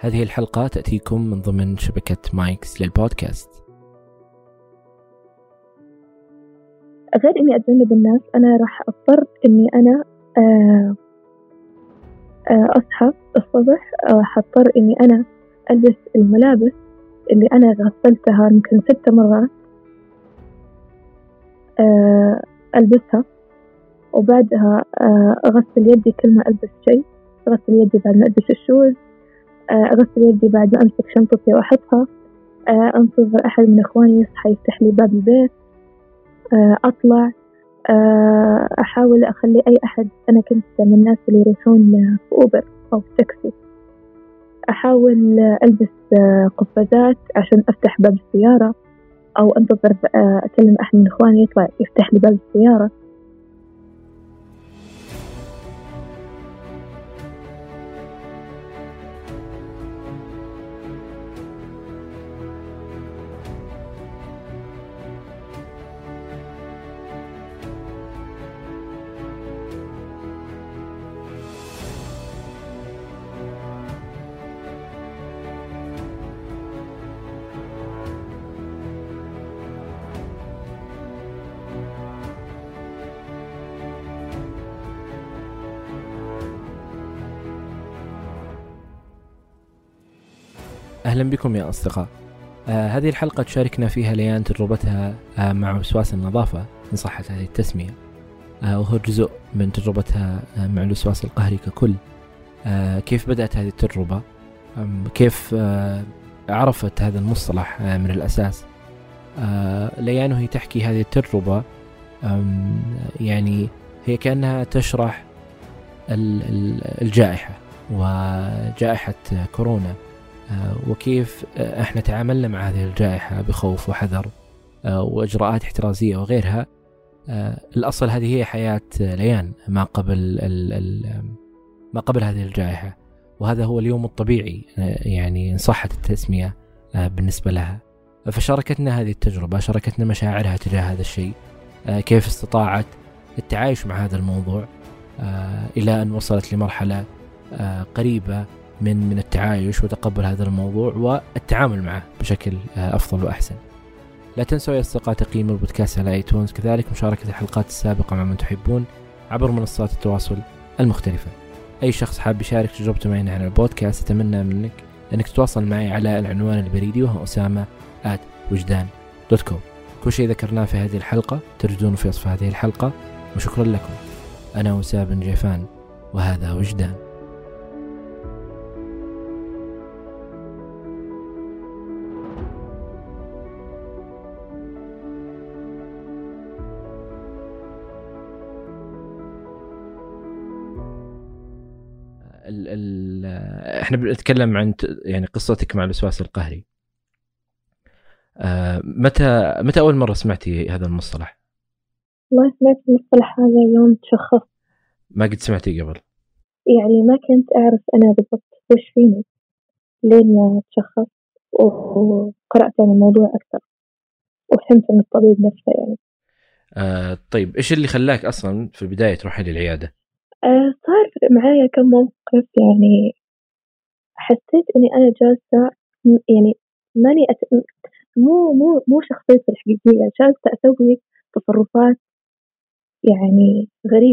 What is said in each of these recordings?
هذه الحلقة تأتيكم من ضمن شبكة مايكس للبودكاست. غير إني أتجنب الناس، أنا راح أضطر إني أنا أصحى الصبح، حضطر إني أنا ألبس الملابس اللي أنا غسلتها يمكن 6 مرات، ألبسها، وبعدها أغسل يدي كل ما ألبس شيء، أغسل يدي بعد ما ألبس الشوز، أغسل يدي بعد ما أمسك شنطتي وأحطها، أنتظر أحد من إخواني يصحى يفتح لي باب البيت، أطلع، أحاول أخلي أي أحد، أنا كنت من الناس اللي يروحون في أوبر أو في تاكسي، أحاول ألبس قفازات عشان أفتح باب السيارة، أو أنتظر أكلم أحد من إخواني يطلع يفتح لي باب السيارة. أهلا بكم يا أصدقاء. هذه الحلقة تشاركنا فيها ليان تجربتها مع وسواس النظافة إن صحت هذه التسمية، وهو جزء من تجربتها مع الوسواس القهري ككل. كيف بدأت هذه التجربة، كيف عرفت هذا المصطلح من الأساس. ليان وهي تحكي هذه التجربة يعني هي كأنها تشرح الجائحة وجائحة كورونا، وكيف احنا تعاملنا مع هذه الجائحة بخوف وحذر وإجراءات احترازية وغيرها. الأصل هذه هي حياة ليان ما قبل هذه الجائحة، وهذا هو اليوم الطبيعي يعني إن صحت التسمية بالنسبة لها. فشاركتنا هذه التجربة، شاركتنا مشاعرها تجاه هذا الشيء، كيف استطاعت التعايش مع هذا الموضوع إلى أن وصلت لمرحلة قريبة من التعايش وتقبل هذا الموضوع والتعامل معه بشكل أفضل وأحسن. لا تنسوا يا أصدقاء تقييم البودكاست على ايتونز، كذلك مشاركة الحلقات السابقة مع من تحبون عبر منصات التواصل المختلفة. أي شخص حاب يشارك تجربته معنا على البودكاست أتمنى منك أنك تتواصل معي على العنوان البريدي وهو أسامة@وجدان.com. كل شيء ذكرناه في هذه الحلقة تجدونه في وصف هذه الحلقة، وشكرا لكم. أنا وسام بن جيفان وهذا وجدان. احنا بنتكلم عن يعني قصتك مع الوسواس القهري. متى أول مرة سمعتي هذا المصطلح؟ ما سمعت المصطلح هذا يوم تشخصت. ما قد سمعتي قبل؟ يعني ما كنت أعرف أنا بالضبط وش فيني لين ما تشخصت وقرأت عن الموضوع أكثر وفهمت من الطبيب نفسه يعني. طيب إيش اللي خلاك أصلا في البداية تروحي للعيادة؟ صار معايا كم موقف، يعني حسيت إني أنا جالسة، يعني ماني مو شخصيتي الحقيقية، جالسة أسوي تصرفات يعني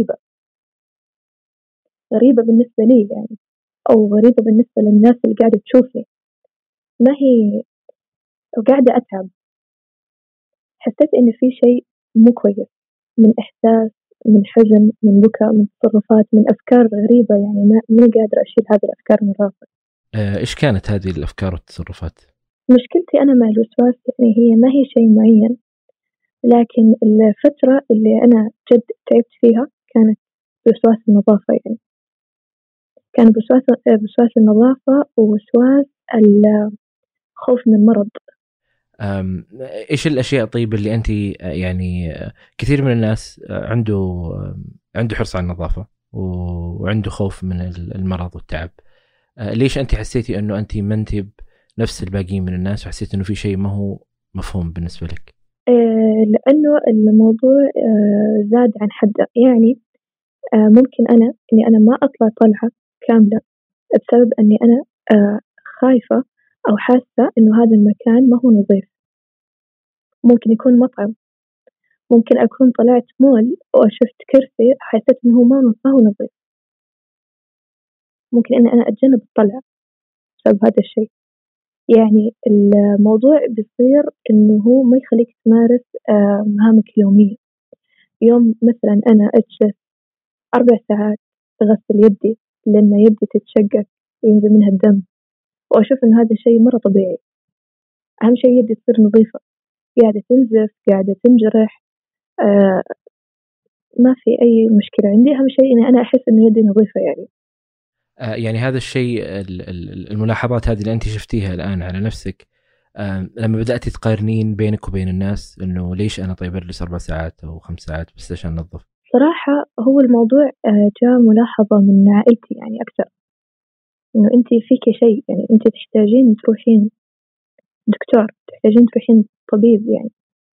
غريبة بالنسبة لي يعني، أو غريبة بالنسبة للناس اللي قاعدة تشوفني، ما هي وقاعدة أتعب. حسيت إن في شيء مو كويس، من إحساس، من حزن، من بكاء، من تصرفات، من أفكار غريبة، يعني ما قادرة أشيل هذه الأفكار من راسي. إيش كانت هذه الأفكار والتصرفات؟ مشكلتي أنا مع الوسواس يعني هي ما هي شيء معين، لكن الفترة اللي أنا جد تعبت فيها كانت بوسواس النظافة، يعني كان بوسواس النظافة ووسواس الخوف من المرض. إيش الأشياء طيب اللي أنت يعني كثير من الناس عنده حرص على النظافة وعنده خوف من المرض والتعب، ليش أنت حسيتي أنه أنت ما أنت نفس الباقيين من الناس وحسيت أنه في شيء ما هو مفهوم بالنسبة لك؟ لأنه الموضوع زاد عن حده، يعني ممكن إني أنا ما أطلع طلعة كاملة بسبب أني أنا خايفة أو حاسة إنه هذا المكان ما هو نظيف. ممكن يكون مطعم، ممكن أكون طلعت مول وشفت كرسي حسيت إنه هو ما هو نظيف، ممكن إني أنا أتجنب الطلعة بسبب هذا الشيء. يعني الموضوع بيصير إنه هو ما يخليك تمارس مهامك اليومية. يوم مثلا أنا أجلس 4 ساعات أغسل يدي لما يدي تتشقق وينزل منها الدم، وأشوف إن هذا الشيء مرة طبيعي. أهم شيء يدي تصير نظيفة، قاعدة تنزف قاعدة تنجرح، آه ما في أي مشكلة عندي. أهم شيء إني أنا أحس إن يدي نظيفة يعني. يعني هذا الشيء الملاحظات هذه اللي أنت شفتيها الآن على نفسك، لما بدأتي تقارنين بينك وبين الناس إنه ليش أنا طيب أجلس 4 ساعات أو 5 ساعات بس عشان أنظف؟ صراحة هو الموضوع جاء ملاحظة من عائلتي يعني أكثر، إنه أنت فيك شيء، يعني أنت تحتاجين تروحين دكتور، تحتاجين تروحين طبيب يعني.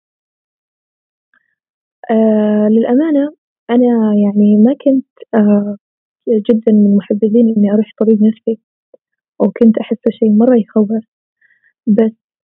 للأمانة أنا يعني ما كنت جدا من محبذين إني أروح طبيب نفسي، وكنت أحسه شيء مرة يخوف. بس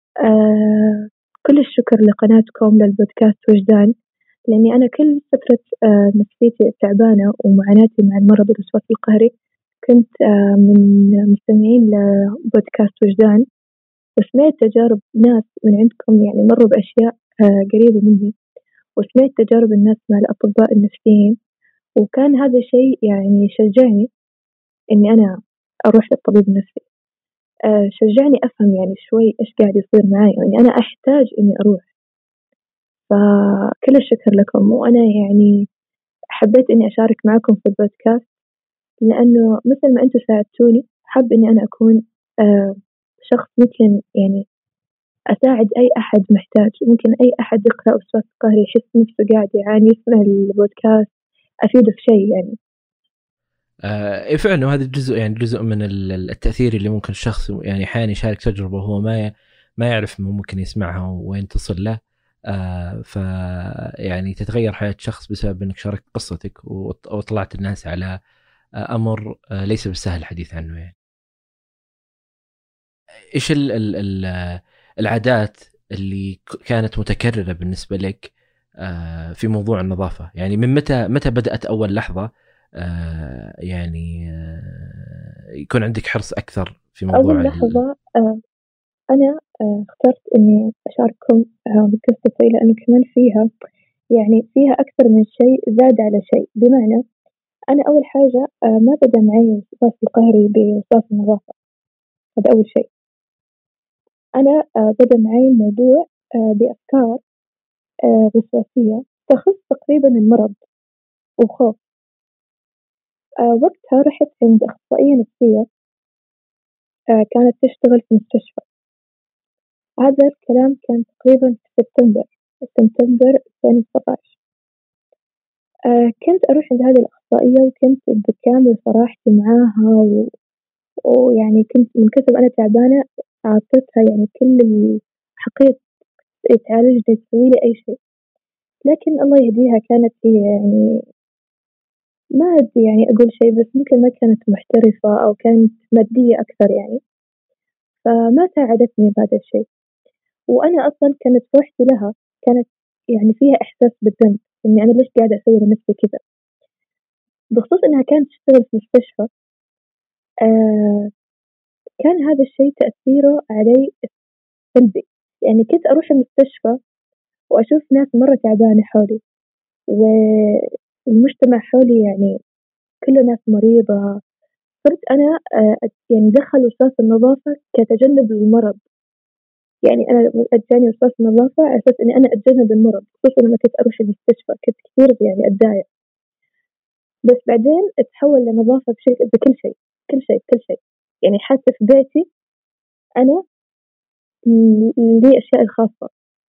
كل الشكر لقناتكم للبودكاست وجدان، لأني أنا كل فترة نفسيتي تعبانة ومعاناتي مع المرض الوسواس القهري كنت من مستمعين لبودكاست وجدان، وسمعت تجارب ناس من عندكم يعني مروا بأشياء قريبة مني، وسمعت تجارب الناس مع الأطباء النفسيين، وكان هذا الشيء يعني شجعني إني أنا أروح للطبيب النفسي. شجعني أفهم يعني شوي إيش قاعد يصير معي، يعني أنا أحتاج إني أروح. فكل الشكر لكم، وأنا يعني حبيت إني أشارك معكم في البودكاست، لأنه مثل ما أنتم ساعدتوني حاب إني أنا أكون شخص ممكن يعني أساعد أي أحد محتاج. ممكن أي أحد يقرأ وسواس قهري يحس نفسه قاعد يعاني يسمع البودكاست أفيده في شيء يعني. إيه فعلا، وهذا الجزء يعني جزء من التأثير اللي ممكن الشخص يعني أحيانا يشارك تجربة هو ما يعرف ممكن يسمعها وين تصل له. ف يعني تتغير حياة شخص بسبب أنك شاركت قصتك وطلعت الناس على أمر ليس بالسهل الحديث عنه. يعني إيش العادات اللي كانت متكررة بالنسبة لك في موضوع النظافة؟ يعني من متى بدأت أول لحظة يعني يكون عندك حرص أكثر في موضوع أول لحظة أنا اخترت إني أشارككم بقصتي، لأنه كمان فيها أكثر من شيء زاد على شيء. بمعنى أنا أول حاجة ما بدأ معي وسواس القهري بوسواس النظافة، هذا أول شيء. أنا بدأ معي الموضوع بأفكار وسواسية تخص تقريبا المرض وخوف. وقتها رحت عند أخصائية نفسية كانت تشتغل في مستشفى. هذا الكلام كان تقريبا في سبتمبر 2019. كنت أروح عند هذه الأخصائية وكنت بكامل صراحتي معاها ويعني كنت من كثر أنا تعبانة أعطيتها يعني كل الحقيقة تعالجني تسوي لي أي شيء. لكن الله يهديها كانت هي يعني ما أدري يعني أقول شيء، بس ممكن ما كانت محترفة أو كانت مادية أكثر يعني، فما ساعدتني بهذا الشيء. وأنا أصلا كانت روحتي لها كانت يعني فيها إحساس بالذنب إني أنا ليش قاعدة أسوي لنفسي كذا، بخصوص إنها كانت تشتغل في مستشفى. آه كان هذا الشيء تأثيره علي سلبي. يعني كنت أروح المستشفى وأشوف ناس مرة تعبانة حولي، والمجتمع حولي يعني كله ناس مريضة. صرت أنا يعني دخل وسواس النظافة كتجنب للمرض. يعني أنا أجاني وسواس النظافة على أساس إني أنا أتجنب المرض، خصوصا لما كنت أروح المستشفى كنت كثير يعني أتضايق. بس بعدين تحول لنظافة بكل شيء كل شيء كل شيء. يعني حتى في بيتي أنا لي أشياء الخاصة.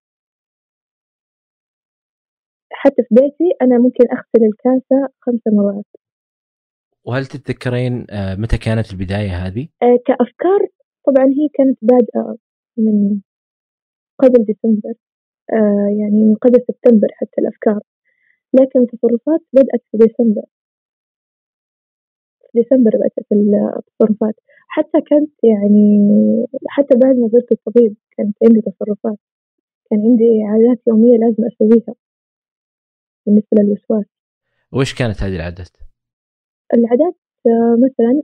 حتى في بيتي أنا ممكن أغسل الكاسة 5 مرات. وهل تتذكرين متى كانت البداية هذه؟ كأفكار طبعا هي كانت بادئة من قبل ديسمبر، يعني من قبل سبتمبر حتى الأفكار، لكن التصرفات بدأت في ديسمبر. بدأت التصرفات. حتى كانت يعني حتى بعد ما زرت الطبيب كانت عندي تصرفات، كان عندي عادات يومية لازم أسويها بالنسبة للوسواس. وإيش كانت هذه العادات؟ العادات مثلا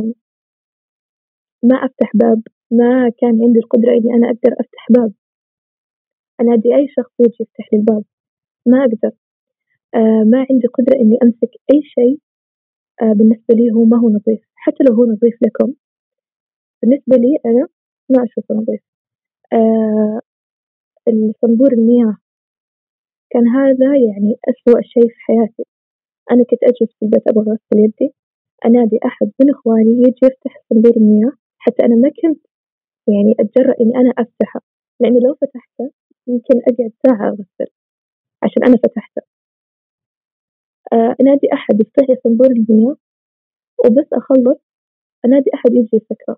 ما أفتح باب، ما كان عندي القدرة إني أنا أقدر أفتح باب، أنادي أي شخص يجي يفتح لي الباب ما أقدر. ما عندي قدرة إني أمسك أي شيء بالنسبة لي هو ما هو نظيف، حتى لو هو نظيف لكم بالنسبة لي أنا ما أشوفه نظيف. آه الصنبور المياه كان هذا يعني أسوأ شيء في حياتي. أنا كنت أجلس في البيت أبغى أغسل يدي، أنادي أحد من إخواني يجي يفتح صندوق المياه، حتى أنا ما كنت يعني أتجرأ إني أنا أفتحه، لأني لو فتحته يمكن أقعد ساعة أغسل عشان أنا فتحته. أنادي أحد يفتح لي صندوق المياه وبس أخلص أنادي أحد يجي يسكره.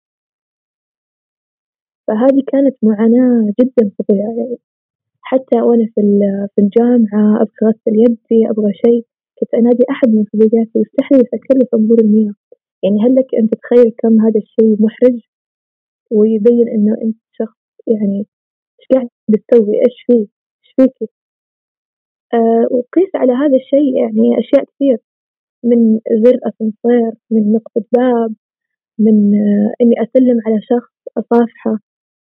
فهذه كانت معاناة جدا فظيعة يعني. حتى وأنا في الجامعة أبغى أغسل يدي أبغى شيء، كنت أنادي أحد من صديقاتي يفتح لي يسكر لي صنبور المياه. يعني هل لك أن تتخيل كم هذا الشيء محرج، ويبين إنه أنت شخص يعني إيش قاعد تسوي، إيش فيه، إيش فيكي. وقيس على هذا الشيء يعني أشياء كثير، من زر أسانسير، من نقطة باب، من إني أسلم على شخص أصافحه.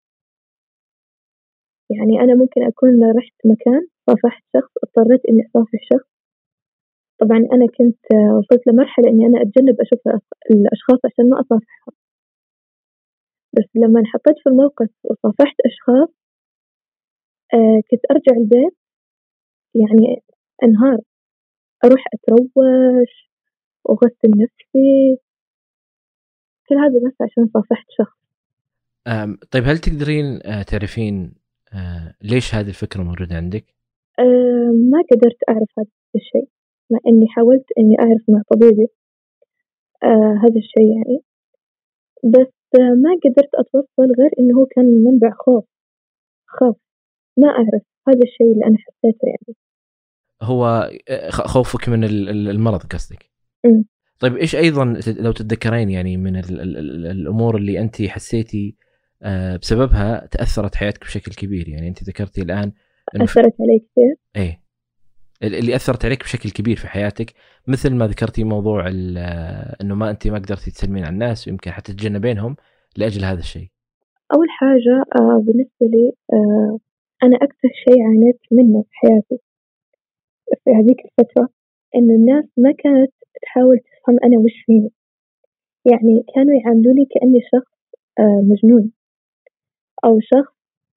يعني أنا ممكن أكون رحت مكان صافحت شخص، اضطريت إني أصافح شخص. طبعا أنا كنت وصلت لمرحلة إني أنا أتجنب أشوف الأشخاص عشان ما أصافحهم، بس لما انحطيت في الموقف وصافحت أشخاص كنت أرجع البيت يعني أنهار، أروح أتروش وأغسل نفسي، كل هذا بس عشان صافحت شخص. طيب هل تقدرين تعرفين ليش هذه الفكرة موجودة عندك؟ ما قدرت أعرف هذا الشيء، مع إني حاولت إني أعرف مع طبيبي هذا الشيء يعني، بس ما قدرت أتوصل غير إنه هو كان من منبع خوف. ما أعرف، هذا الشيء اللي أنا حسيته يعني. هو خوفك من المرض قصدك؟ طيب إيش أيضا لو تتذكرين يعني من الأمور اللي أنت حسيتي بسببها تأثرت حياتك بشكل كبير؟ يعني أنت ذكرتي الآن إنه أثرت علي كثير. إيه اللي أثرت عليك بشكل كبير في حياتك، مثل ما ذكرتي موضوع إنه أنت ما قدرتي تسلمين على الناس ويمكن حتى تتجنبينهم لأجل هذا الشيء. أول حاجة بالنسبة لي أنا أكثر شيء عانيت منه في حياتي في هذيك الفترة إنه الناس ما كانت تحاول تفهم أنا وش فيني. يعني كانوا يعاملوني كأني شخص مجنون، أو شخص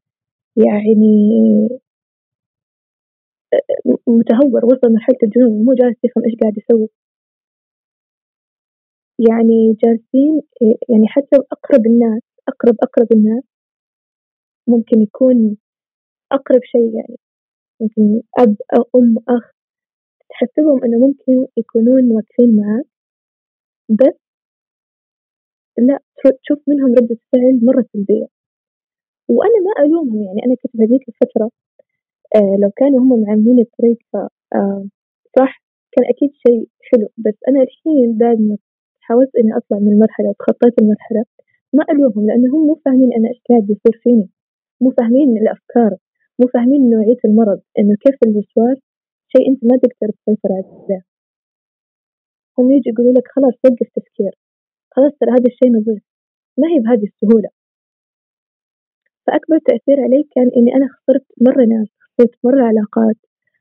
يعني متهور وصل مرحلة الجنون، مو جالس يفهم إيش قاعد يسوي. يعني جالسين يعني حتى أقرب الناس، أقرب الناس ممكن يكون أقرب شيء يعني، ممكن أب أو أم أخ، تحسبهم إنه ممكن يكونون واقفين معاك، بس لا تشوف منهم ردة فعل مرة سلبية. وأنا ما ألومهم، يعني أنا كنت بهذيك الفترة لو كانوا هم معامليني بطريقة صح كان أكيد شيء حلو. بس أنا الحين بعد ما حاولت إني أطلع من المرحلة وتخطيت المرحلة، ما ألومهم لأنهم مو فاهمين أنا إيش قاعد يصير فيني، مو فاهمين الأفكار، مو فاهمين نوعية المرض، إنه كيف الوسواس شيء أنت ما تقدر تسيطر عليه. هم يجي يقولوا لك خلاص وقف تفكير، خلاص ترى هذا الشيء نظيف، ما هي بهذه السهولة. فأكبر تأثير علي كان إني أنا خسرت مرة ناس، خسرت مرة علاقات.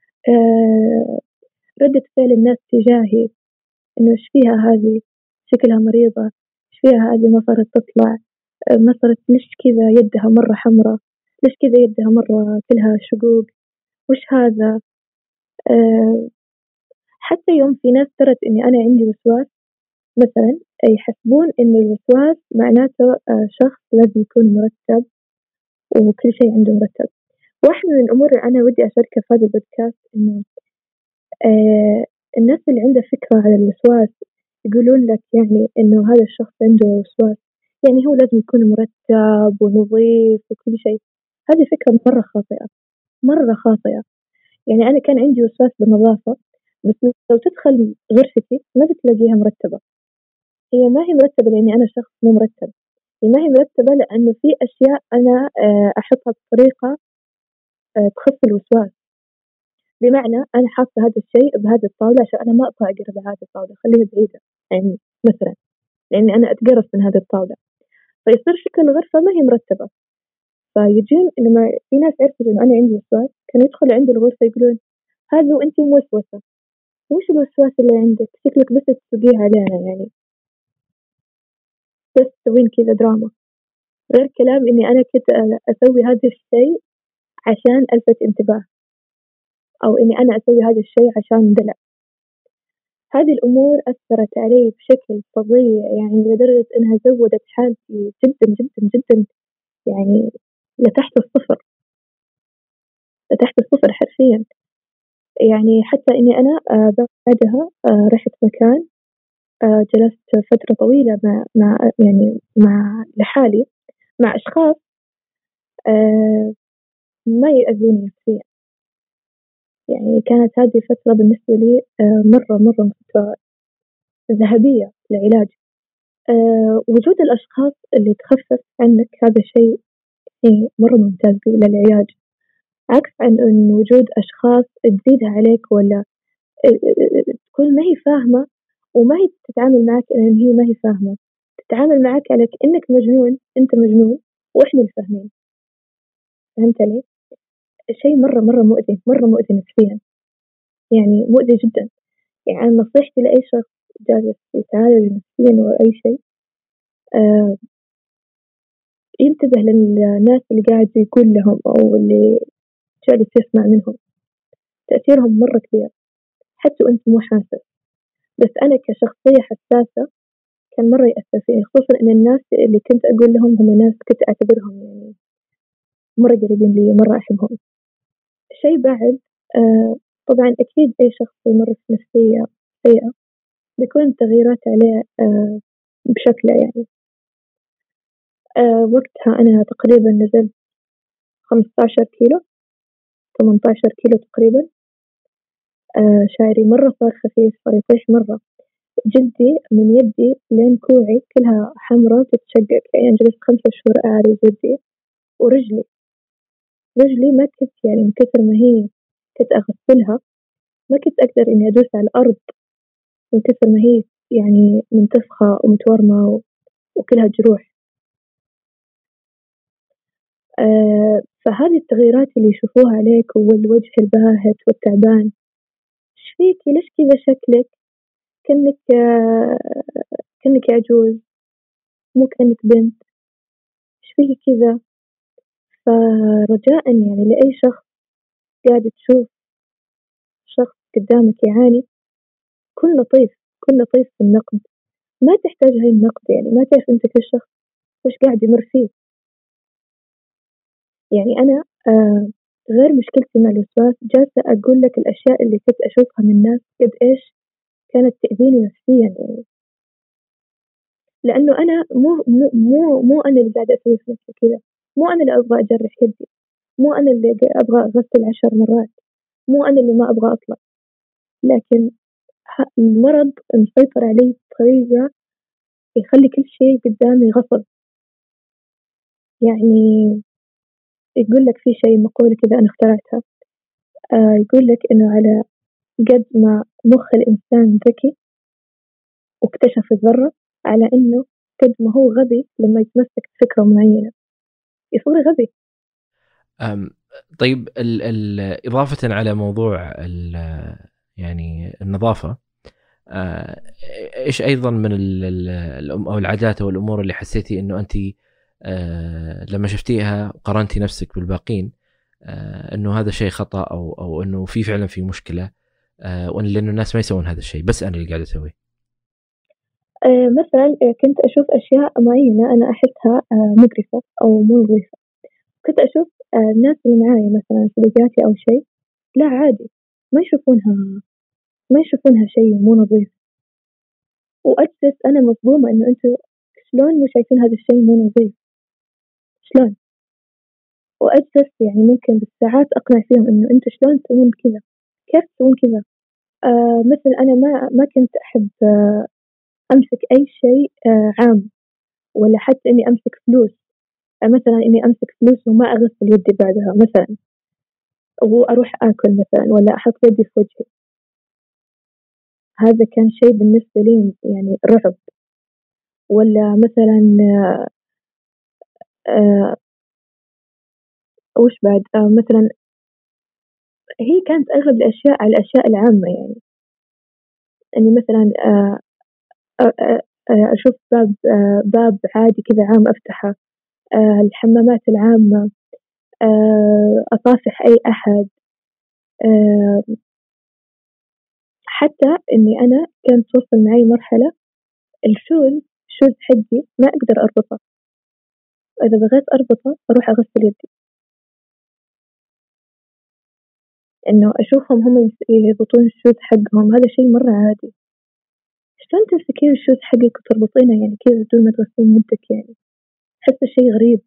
ردة فعل الناس تجاهي إنه إيش فيها هذه، شكلها مريضة، إيش فيها هذه ما صارت تطلع، ما صارت، ليش كذا يدها مرة حمراء، ليش كذا يدها مرة كلها شقوق، وش هذا. حتى يوم في ناس ترت إني أنا عندي وسواس مثلا، يحسبون إن الوسواس معناته شخص لازم يكون مرتب وكل شيء عنده مرتب. واحدة من الأمور اللي أنا ودي أشاركها في هذا البودكاست إنه الناس اللي عندها فكرة على الوسواس يقولون لك يعني إنه هذا الشخص عنده وسواس يعني هو لازم يكون مرتب ونظيف وكل شيء. هذه فكرة مرة خاطئة، مرة خاطئة. يعني أنا كان عندي وسواس بالنظافة، بس لو تدخل غرفتي ما بتلاقيها مرتبة، هي ما هي مرتبة لأني أنا شخص مو مرتب، هي ما هي مرتبة لأنه في أشياء أنا أحطها بطريقة تخف الوسواس. بمعنى أنا حاطة هذا الشيء بهذه الطاولة عشان أنا ما أبغى أقرب على هذه الطاولة، خليها بعيدة يعني مثلا، لأني أنا أتقرف من هذه الطاولة، فيصير شكل الغرفة ما هي مرتبة. فيجون لما في ناس عرفوا إنه أنا عندي وسواس كانوا يدخلوا عندي الغرفة يقولون هذا وأنت موسوسة، وش الوسواس اللي عندك؟ شكلك بس تسوقيه علينا يعني، بس تسوين كذا دراما، غير كلام إني أنا كنت أسوي هذا الشيء عشان ألفت انتباه، أو إني أنا أسوي هذا الشيء عشان دلع. هذه الأمور أثرت علي بشكل فظيع يعني لدرجة إنها زودت حالتي جدا جدا جدا، يعني لتحت الصفر، لتحت الصفر حرفيا. يعني حتى إني أنا بعدها رحت مكان، جلست فترة طويلة مع لحالي مع أشخاص آه، ما يأذوني نفسيا. يعني كانت هذه فترة بالنسبة لي مرة فترة ذهبية للعلاج. وجود الأشخاص اللي تخفف عنك هذا شيء مرة ممتاز للعلاج، عكس عن إن وجود أشخاص تزيدها عليك، ولا تكون ما هي فاهمة وما هي تتعامل معك لأن هي ما هي فاهمة، تتعامل معك على كأنك مجنون، أنت مجنون وإحنا الفاهمين. فهمت علي؟ شيء مرة مؤذي، مرة مؤذي نفسيا، يعني مؤذي جدا. يعني أنا نصيحتي لأي شخص جالس يتعالج نفسيا أو أي شيء، آه ينتبه للناس اللي قاعد يقول لهم أو اللي جالس يسمع منهم، تأثيرهم مرة كبير حتى وأنت مو حاسس. بس أنا كشخصية حساسة كان مرة يأثر فيني، خصوصا إن الناس اللي كنت أقول لهم هم ناس كنت أعتبرهم يعني مرة قريبين لي ومرة أحبهم. شيء بعد طبعا أكيد أي شخص يمر في نفسية سيئة بيكون التغييرات عليه بشكل يعني وقتها أنا تقريبا نزلت 15 كيلو، 18 كيلو تقريبا. شعري مرة صار خفيف، صار يطيح مرة، جلدي من يدي لين كوعي كلها حمرة تتشقق، يعني جلست 5 شهور أعري جلدي. ورجلي، رجلي ما كنت يعني من كثر ما هي كنت أغسلها ما كنت أقدر إني أدوس على الأرض من كثر ما هي يعني منتفخة ومتورمة وكلها جروح. فهذه التغييرات اللي يشوفوها عليك والوجه الباهت والتعبان، إيش فيكي؟ ليش كذا شكلك؟ كأنك كأنك عجوز، مو كأنك بنت، إيش فيكي كذا؟ فرجاء يعني لأي شخص قاعد تشوف شخص قدامك يعاني، كن لطيف، كن لطيف في النقد، ما تحتاج هاي النقد، يعني ما تعرف أنت كل شخص وش قاعد يمر فيه. يعني أنا غير مشكلتي مع الوسواس، جالسة أقول لك الأشياء اللي كنت أشوفها من الناس قد إيش كانت تأذيني نفسيا يعني. لأنه أنا مو أنا اللي قاعدة أسوي في نفسي كذا، مو أنا اللي أبغى أجرح يدي، مو أنا اللي أبغى أغسل 10 مرات، مو أنا اللي ما أبغى أطلع، لكن المرض مسيطر علي بطريقة يخلي كل شيء قدامي غصب. يعني يقول لك في شيء مقولة كذا أنا اخترعتها، يقول لك إنه على قد ما مخ الإنسان ذكي واكتشف الذرة، على إنه قد ما هو غبي لما يتمسك بفكرة معينة يصير غبي. طيب إضافة على موضوع يعني النظافة، إيش أيضا من أو العادات أو الأمور اللي حسيتي إنه أنت لما شفتيها قارنتي نفسك بالباقين إنه هذا شيء خطأ أو إنه فعلا في مشكلة، وإن لأنه الناس ما يسوون هذا الشيء بس أنا اللي قاعد أسويه؟ مثلا كنت أشوف أشياء معينة أنا أحسها مقرفة أو مو نظيفة، كنت أشوف الناس اللي معايا مثلا صديقاتي أو شيء لا عادي، ما يشوفونها شيء مو نظيف، وأجلس أنا مصدومة إنه أنتوا شلون مو شايفين هذا الشيء مو نظيف، شلون؟ وأجلس يعني ممكن بالساعات أقنع فيهم إنه أنتوا شلون تسوون كذا، كيف تسوون كذا. مثل أنا ما كنت أحب أمسك أي شيء عام، ولا حتى إني أمسك فلوس، مثلا إني أمسك فلوس وما أغسل يدي بعدها مثلا، وأروح آكل مثلا ولا أحط يدي في وجهي. هذا كان شيء بالنسبة لي يعني رعب. ولا مثلا آه، وش بعد مثلا هي كانت أغلب الأشياء على الأشياء العامة، يعني إني مثلا أشوف باب عادي كذا عام أفتحه، الحمامات العامة، أصافح أي أحد. آه، حتى إني أنا كانت توصل معي مرحلة الشوز حقي ما أقدر أربطه، إذا بغيت أربطه أروح أغسل يدي. إنه أشوفهم هم يربطون الشوز حقهم، هذا شيء مرة عادي. شلون تمسكين الشوز حقك وتربطينه يعني كذا بدون ما تغسلين يدك؟ يعني أحسه شيء غريب.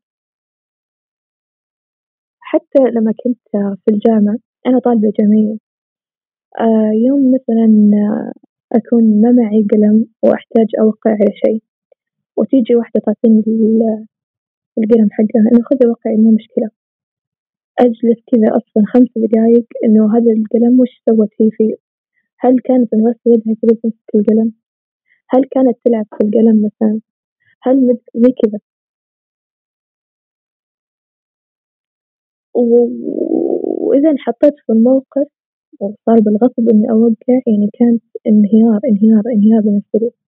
حتى لما كنت في الجامعة، أنا طالبة جامعية، يوم مثلا أكون ما معي قلم وأحتاج أوقع على شيء، وتيجي واحدة تعطيني القلم حقها، إنه خذي وقعي مو مشكلة. أجلس كذا أصلا 5 دقايق إنه هذا القلم وش سوت هي فيه؟ هل كانت تغسل يدها كذا تمسك القلم؟ هل كانت تلعب في القلم مثلا؟ زي كذا. وإذا انحطيت في الموقف وصار بالغصب إني أوقع، يعني كانت انهيار انهيار انهيار بالنسبة لي.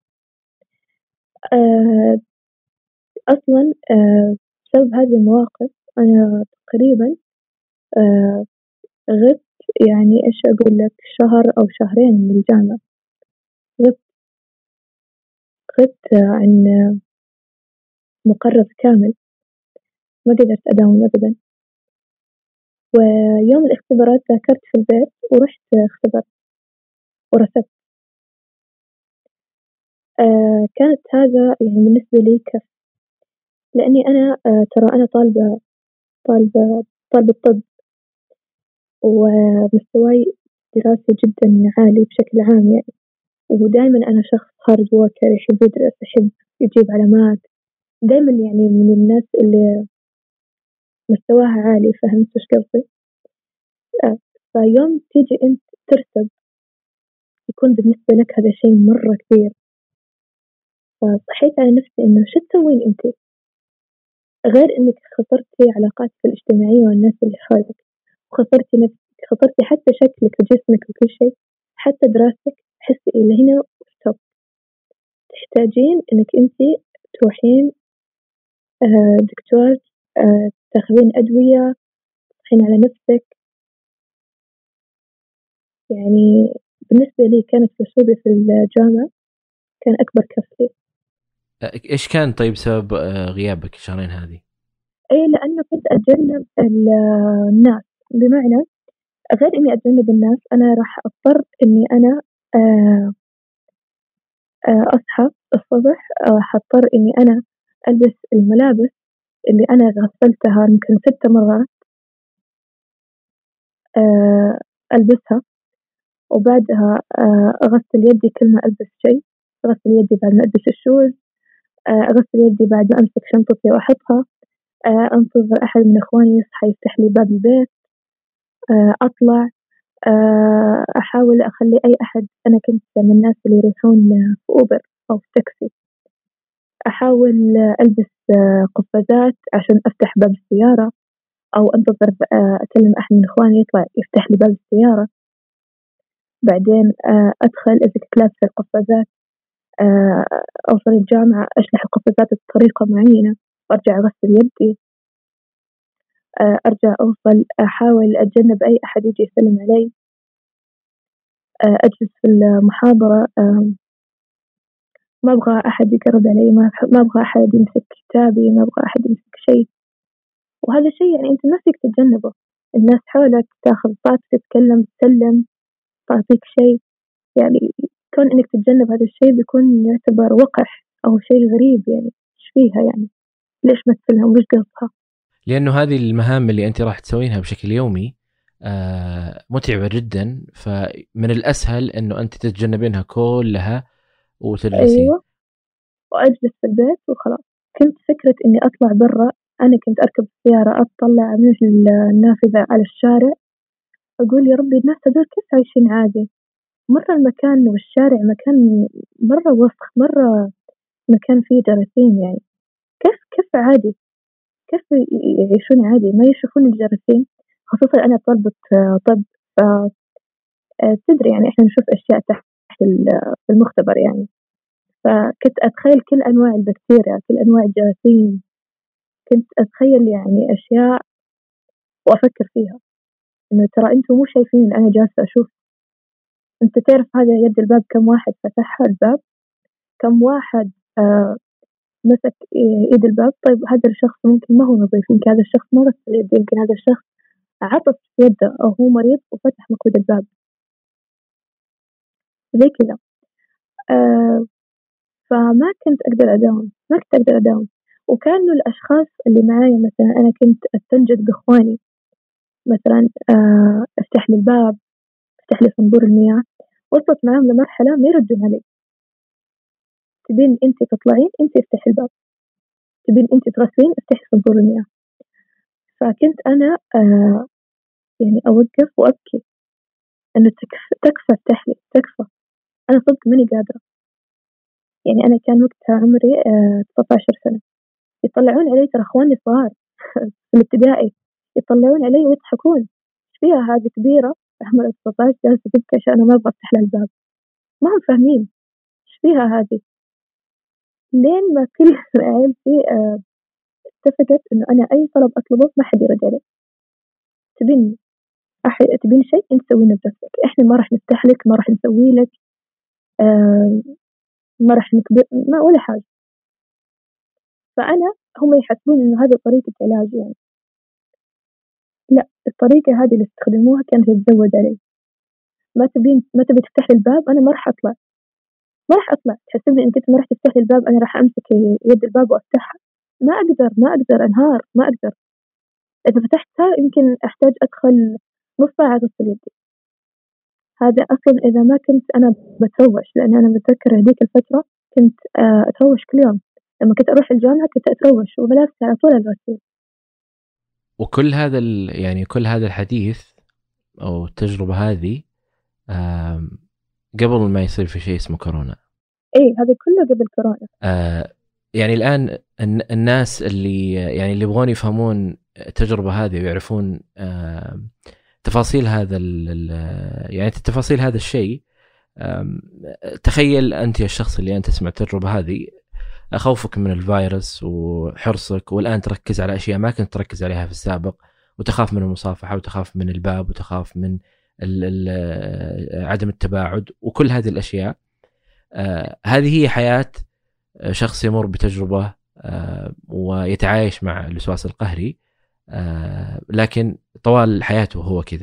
آه أصلا بسبب هذه المواقف أنا تقريبا آه غبت، يعني إيش أقول لك، شهر أو شهرين من الجامعة. غبت عن مقرر كامل، ما قدرت أداوم أبدا. ويوم الاختبارات ذاكرت في البيت ورحت اختبرت ورسبت. كانت هذا يعني بالنسبة لي كف، لأني أنا ترى أنا طالبة طالبة طب، ومستواي دراسي جدا عالي بشكل عام يعني. ودائما أنا شخص هارد ووركر، يحب يدرس، يحب يجيب علامات، دائما يعني من الناس اللي مستواها عالي. فهمت وش قصدي؟ فيوم تيجي أنت ترسب يكون بالنسبة لك هذا شيء مرة كبير. فصحيت على نفسي إنه شو تسوين أنت، غير إنك خسرتي علاقاتك الاجتماعية والناس اللي حولك، وخسرتي نفسك، خسرتي حتى شكلك وجسمك وكل شيء، حتى دراستك. حسي إلى هنا ستوب. تحتاجين إنك أنت تروحين دكتور، تاخذين أدوية، تروحين على نفسك. يعني بالنسبة لي كانت رسوبي في الجامعة كان أكبر كف لي. إيش كان طيب سبب غيابك الشهرين هذه؟ أي لأنه كنت أتجنب الناس، بمعنى غير إني أتجنب الناس، أنا راح أضطر إني أنا آه، أصحى الصبح، حضطر إني أنا ألبس الملابس اللي أنا غسلتها يمكن 6 مرات، ألبسها، وبعدها أغسل يدي كل ما ألبس شيء، أغسل يدي بعد ما ألبس الشوز، أغسل يدي بعد ما أمسك شنطتي وأحطها، أنتظر أحد من إخواني يصحى يفتح لي باب البيت، أطلع، أحاول أخلي أي أحد. أنا كنت من الناس اللي يروحون في أوبر أو في تاكسي، أحاول ألبس قفازات عشان أفتح باب السيارة، أو أنتظر أكلم أحد من إخواني يطلع يفتح لي باب السيارة. بعدين أدخل، إذا كنت لابسة القفازات آه، أوصل الجامعة أشلح القفازات بطريقة معينة، وأرجع أغسل يدي، أرجع أوصل، أحاول أتجنب أي أحد يجي يسلم علي، أجلس في المحاضرة، ما أبغى أحد يقرب علي، ما أبغى أحد يمسك كتابي، ما أبغى أحد يمسك شيء. وهذا الشيء يعني أنت ما فيك تتجنبه، الناس حولك تاخذ طاقتك، تتكلم، تسلم، تعطيك شيء. يعني كون إنك تتجنب هذا الشيء بيكون يعتبر وقح أو شيء غريب، يعني إيش فيها يعني، ليش مثلها وإيش قصدها؟ لأنه هذه المهام اللي أنت راح تسوينها بشكل يومي متعبة جدا، فمن الأسهل أنه أنت تتجنبينها كلها وتجلسين. أيوة، وأجلس في البيت وخلاص. كنت فكرة إني أطلع برا، أنا كنت أركب السيارة أطلع من النافذة على الشارع، أقول يا ربي الناس هذول كيف عايشين عادي. مرة المكان والشارع مكان مرة وسخ، مرة مكان فيه جراثيم يعني. كيف عادي، كيف يعيشون عادي ما يشوفون الجراثيم؟ خصوصا أنا طالبة طب، تدري يعني إحنا نشوف أشياء تحت المختبر يعني. فكنت أتخيل كل أنواع البكتيريا، كل أنواع الجراثيم، كنت أتخيل يعني أشياء وأفكر فيها إنه ترى أنتم مو شايفين إن أنا جالسة أشوف. أنت تعرف هذا يد الباب كم واحد فتحها الباب، كم واحد مسك إيد الباب. طيب هذا الشخص ممكن ما هو نظيف، يمكن هذا الشخص ما غسل يده، يمكن هذا الشخص عطس في يده أو هو مريض وفتح مقود الباب زي كذا. آه فما كنت أقدر أداوم، ما كنت أقدر أداوم. وكانوا الأشخاص اللي معايا مثلا أنا كنت أستنجد بإخواني، مثلا أفتح لي الباب، أفتح لي صنبور المياه، وصلت معاهم لمرحلة ما يردون علي. تبين أنت تطلعين أنت افتحي الباب، تبين أنت تغسلين افتحي صنبور المياه. فكنت أنا يعني أوقف وأبكي إنه تكفى افتح لي، تكفى. أنا صدق ماني قادرة يعني. أنا كان وقتها عمري 19 سنة، يطلعون علي ترى إخواني صغار في الابتدائي، يطلعون علي ويضحكون، إيش فيها هذه كبيرة عمرها 19 جالسة تبكي عشان أنا ما أبغى أفتح لها الباب. ما هم فاهمين إيش فيها هذه. لين ما كل عيلتي اتفقت إنه أنا أي طلب أطلبه ما حد يرد عليه. تبين شيء أنت سوينه بنفسك، إحنا ما راح نفتح لك، ما راح نسوي لك، ما راح نكبر ما ولا حاجة. فأنا هم يحسبون إنه هذه طريقة علاج يعني. لا، الطريقة هذه اللي استخدموها كانت تتزود علي. ما تبي تفتح لي الباب، أنا ما راح أطلع، ما راح أطلع. تحسبني إنك أنت ما راح تفتح لي الباب أنا راح أمسك يد الباب وأفتحها؟ ما أقدر أنهار، ما أقدر. إذا فتحتها يمكن أحتاج أدخل نص ساعة أغسل يدي. هذا أصلا إذا ما كنت أنا بتروش، لأن أنا بتذكر هذيك الفترة كنت أتروش كل يوم. لما كنت أروح الجامعة كنت أتروش وملابسي على طول الغسيل. وكل هذا يعني كل هذا الحديث أو التجربة هذه قبل ما يصير في شيء اسمه كورونا. إيه، هذا كله قبل كورونا. يعني الآن الناس اللي يعني اللي يبغون يفهمون التجربة هذه ويعرفون تفاصيل هذا يعني تفاصيل هذا الشيء. تخيل أنت الشخص اللي أنت تسمع التجربة هذه، خوفك من الفيروس وحرصك، والآن تركز على أشياء ما كنت تركز عليها في السابق، وتخاف من المصافحة وتخاف من الباب وتخاف من عدم التباعد وكل هذه الأشياء. هذه هي حياة شخص يمر بتجربة ويتعايش مع الوسواس القهري، لكن طوال حياته هو كذا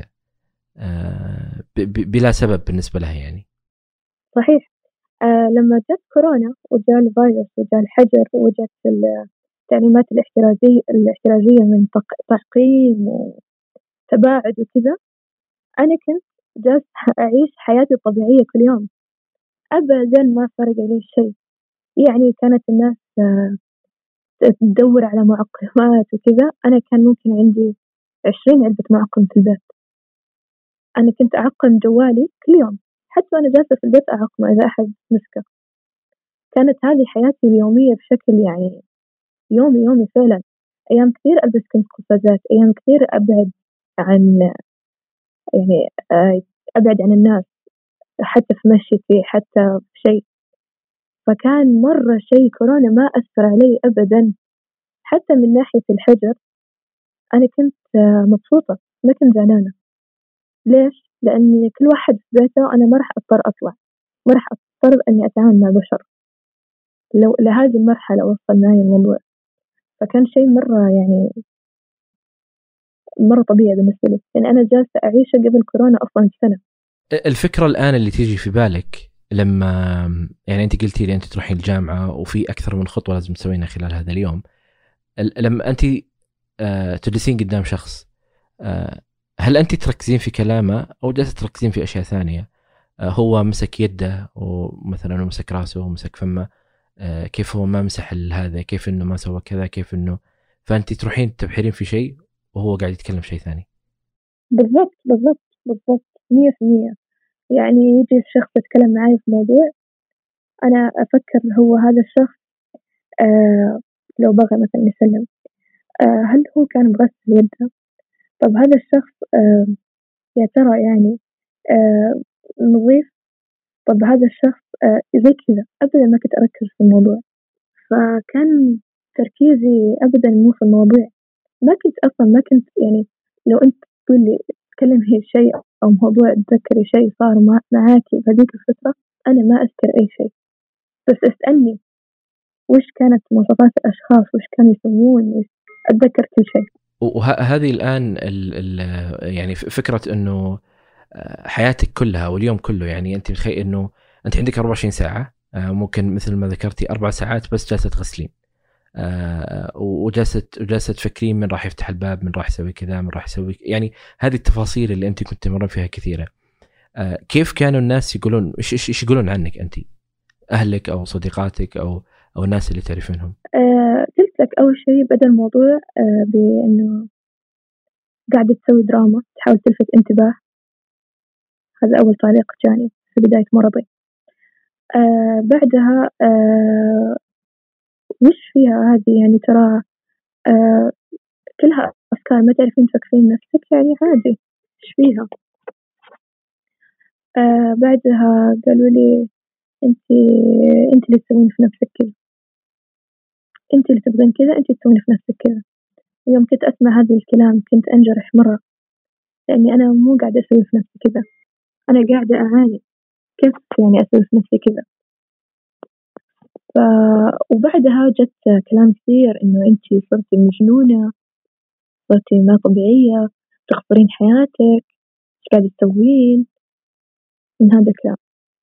بلا سبب بالنسبة له يعني. صحيح. لما جت كورونا وجاء الفيروس وجاء الحجر وجت التعليمات الاحترازية من تعقيم وتباعد وكذا، أنا كنت جالسة أعيش حياتي الطبيعية كل يوم، أبدا ما فرق علي شيء. يعني كانت الناس تدور على معقمات وكذا، أنا كان ممكن عندي 20 علبة معقم في البيت. أنا كنت أعقم جوالي كل يوم، حتى وأنا جالسة في البيت أعقمه إذا أحد مسكه. كانت هذه حياتي اليومية بشكل يعني يومي فعلا. أيام كثير ألبس كنت قفازات، أيام كثير أبعد عن يعني أبعد عن الناس، حتى في مشيتي حتى في شيء. فكان مرة شيء كورونا ما أثر علي أبدا. حتى من ناحية الحجر أنا كنت مبسوطة، ما كنت زعلانة. ليش؟ لأني كل واحد في بيته، أنا ما راح أضطر أطلع، ما راح أضطر أني أتعامل مع بشر. لو لهذه المرحلة وصل معي الموضوع، فكان شيء مرة يعني مرة طبيعي بالنسبة لي، يعني أنا جالسة أعيشه قبل كورونا أصلا سنة. الفكرة الآن اللي تيجي في بالك لما يعني أنت قلتي لي أنت تروحين الجامعة وفي أكثر من خطوة لازم تسوينها خلال هذا اليوم، لما أنت تجلسين قدام شخص، هل أنت تركزين في كلامه أو جالسة تركزين في أشياء ثانية؟ هو مسك يده ومثلا مسك راسه ومسك فمه، كيف هو ما مسح هذا، كيف انه ما سوى كذا، كيف انه، فانت تروحين تبحرين في شيء وهو قاعد يتكلم شيء ثاني. بالضبط بالضبط بالضبط 100%. يعني يجي الشخص يتكلم معي في موضوع، أنا أفكر هو هذا الشخص لو بغى مثلا يسلم، هل هو كان بغسل يده؟ طب هذا الشخص يا ترى يعني نظيف؟ طب هذا الشخص زي كذا، أبدا ما كنت أركز في الموضوع، فكان تركيزي أبدا مو في المواضيع. ما كنت أصلا ما كنت يعني، لو أنت تقول لي تكلم هي شيء أو موضوع تذكري شيء صار معاكي بهذيك الفترة، أنا ما أذكر أي شيء. بس اسألني وش كانت مواصفات الأشخاص، وش كانوا يسوون، أتذكر كل شيء. وهذه الآن يعني فكرة أنه حياتك كلها واليوم كله، يعني أنت متخيل أنه أنت عندك 24 ساعة، ممكن مثل ما ذكرتي 4 ساعات بس جالسة تغسلين، وجالسة تفكرين من راح يفتح الباب، من راح يسوي كذا، من راح يسوي، يعني هذه التفاصيل اللي أنت كنت تمر فيها كثيرة. كيف كانوا الناس يقولون، إيش يقولون عنك أنت، أهلك أو صديقاتك أو الناس اللي تعرفينهم؟ قلت لك أول شيء بدأ الموضوع بأنه قاعدة تسوي دراما تحاول تلفت انتباه. هذا أول تعليق جاني في بداية مرضي. بعدها وش فيها هذه يعني ترى آه كلها أفكار، ما تعرفين تفكرين نفسك، يعني عادي إيش فيها. بعدها قالوا لي أنت اللي تسوين في نفسك كذا، أنت اللي تبغين كذا، أنت تسوين في نفسك كذا. يوم كنت أسمع هذا الكلام كنت أنجرح مرة، لأني أنا مو قاعدة أسوي في نفسي كذا، أنا قاعدة أعاني، كيف يعني أسوي في نفسي كذا. ف... وبعدها جت كلام كثير إنه أنت صرتي مجنونة، صرتي ما طبيعية، تخسرين حياتك، إيش قاعدة تسوين، من هذا الكلام.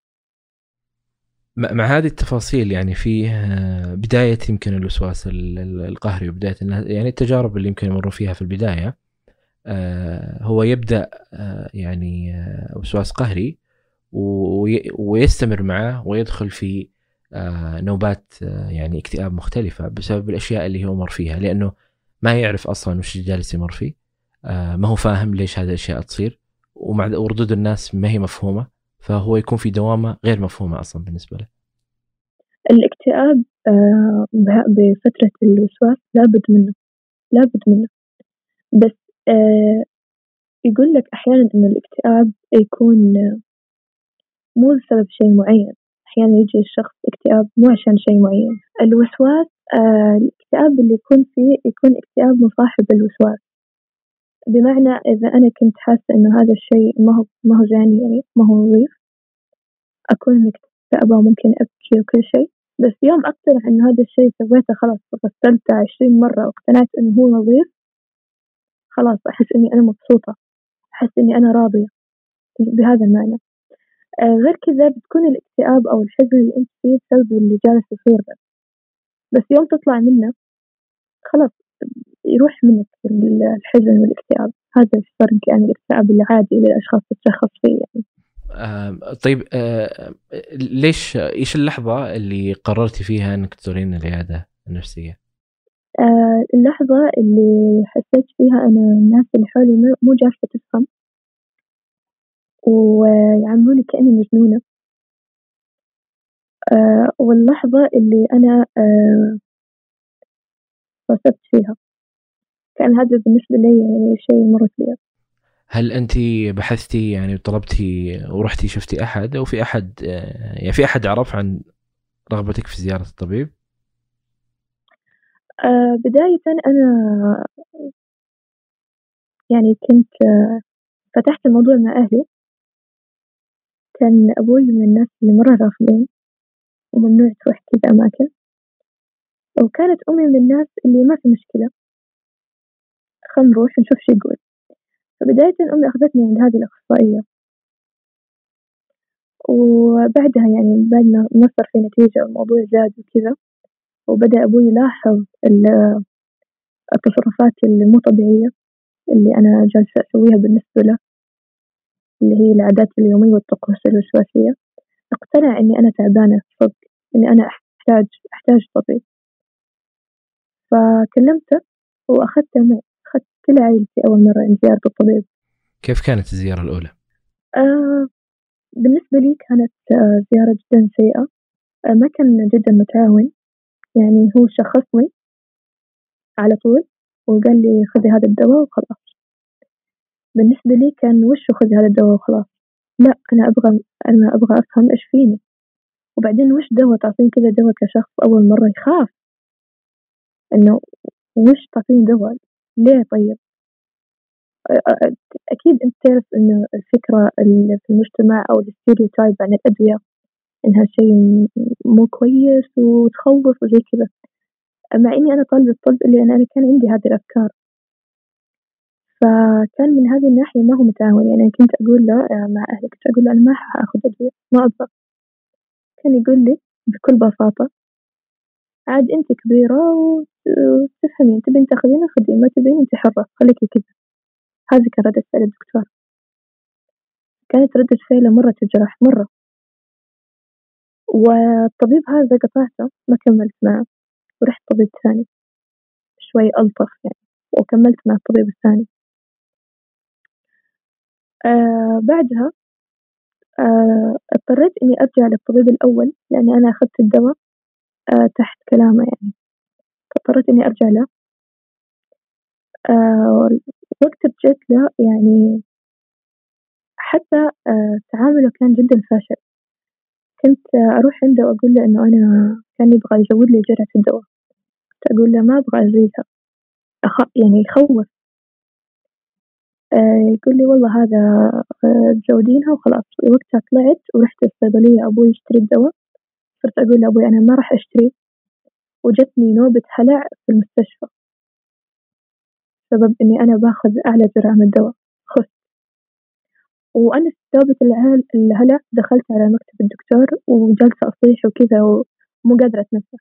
مع هذه التفاصيل، يعني في بداية يمكن الوسواس القهري، وبداية يعني التجارب اللي يمكن يمروا فيها في البداية، هو يبدأ يعني وسواس قهري، ويستمر معه ويدخل في نوبات يعني اكتئاب مختلفة بسبب الأشياء اللي هو مر فيها، لأنه ما يعرف أصلا وش جالس يمر فيه، ما هو فاهم ليش هذه الأشياء تصير، وردود الناس ما هي مفهومة، فهو يكون في دوامة غير مفهومة أصلا بالنسبة له. الاكتئاب بفترة الوسواس لابد منه، لابد منه. بس يقول لك أحيانا إنه الاكتئاب يكون مو بسبب شيء معين. أحيانا يجي الشخص اكتئاب مو عشان شيء معين. الوسواس الاكتئاب اللي يكون فيه يكون اكتئاب مصاحب الوسواس، بمعنى إذا أنا كنت حاسة إنه هذا الشيء ما هو جاني، يعني ما هو نظيف، أكون مكتئبة وممكن أبكي وكل شيء. بس يوم أقتنع إنه هذا الشيء سويته خلاص، غسلته 20 مرة واقتنعت إنه هو نظيف، خلاص أحس إني أنا مبسوطة، أحس إني أنا راضية بهذا المعنى. غير كذا بتكون الاكتئاب أو الحزن اللي أنت فيه بسبب اللي جالس يصير ده، بس يوم تطلع منه خلاص يروح منك الحزن والاكتئاب. هذا الفرق عن الاكتئاب العادي اللي الأشخاص تتشخص فيه يعني. طيب، إيش اللحظة اللي قررتي فيها أنك تزورين العيادة النفسية؟ اللحظة اللي حسيت فيها أنا الناس اللي حولي مو جالسة تفهم، ويعاملوني كأني مجنونة. واللحظة اللي أنا وثقت فيها، كان هذا بالنسبة لي يعني شيء مرة كبير. هل أنت بحثتي يعني وطلبتي ورحتي شفتي أحد، أو في أحد يعني في أحد عرف عن رغبتك في زيارة الطبيب؟ بداية أنا يعني كنت فتحت الموضوع مع أهلي. كان أبوي من الناس اللي مرة رافضين وممنوع تروح كذا أماكن، وكانت أمي من الناس اللي ما في مشكلة، خلنا نروح نشوف شو يقول. فبداية أمي أخذتني عند هذه الأخصائية، وبعدها يعني بعد ما نصر في نتيجة الموضوع زاد وكذا، وبدأ أبوي يلاحظ التصرفات اللي مو طبيعية اللي أنا جالسة أسويها بالنسبة له، اللي هي العادات اليومية والطقوس الوسواسية، اقتنع إني أنا تعبانة صدق، إني أنا أحتاج طبيب. فكلمته وأخذته معي، أخذت كل عائلتي أول مرة عند زيارة الطبيب. كيف كانت الزيارة الأولى؟ بالنسبة لي كانت زيارة جدا سيئة. ما كان جدا متعاون، يعني هو شخصني على طول وقال لي خذي هذا الدواء وخلاص. بالنسبة لي كان وش خذي هذا الدواء وخلاص؟ لا، أنا أبغى أفهم إيش فيني، وبعدين وش دواء تعطيني كذا دواء كشخص أول مرة يخاف إنه وش تعطيني دواء ليه؟ طيب أكيد أنت تعرف إنه الفكرة اللي في المجتمع أو الستيريوتايب عن الأدوية إنها شيء مو كويس وتخوف وزي كذا، مع إني أنا طالبة طب اللي أنا كان عندي هذه الأفكار. فكان من هذه الناحية ما هو متعاون، يعني كنت أقول له مع أهلي كنت أقول له أنا ما هاخذ أدوية، ما أبغى. كان يقول لي بكل بساطة عاد أنت كبيرة وتفهمين، تبين تاخذين خذين، ما تبين أنت حرة، خليكي كذا. هذه كانت ردة فعل الدكتور، كانت ردة فعله مرة تجرح مرة. والطبيب هذا قطعته ما كملت معه ورحت طبيب ثاني شوي ألطف يعني، وكملت مع الطبيب الثاني. بعدها اضطريت إني أرجع للطبيب الأول لأني أنا أخذت الدواء تحت كلامه يعني، فاضطريت إني أرجع له. وقت رجعت له يعني حتى تعامله كان جدا فاشل. كنت أروح عنده وأقول له إنه أنا كان يبغى يزود لي جرعة الدواء، كنت أقول له ما أبغى أزيدها، يعني يخوف. يقول لي والله هذا تزودينها وخلاص. وقتها طلعت ورحت الصيدلية أبوي يشتري الدواء، صرت أقول لأبوي أنا ما راح أشتري، وجتني نوبة هلع في المستشفى بسبب إني أنا باخذ أعلى جرعة من الدواء. خفت، وأنا في نوبة الهلع دخلت على مكتب الدكتور وجالسة أصيح وكذا ومو قادرة أتنفس.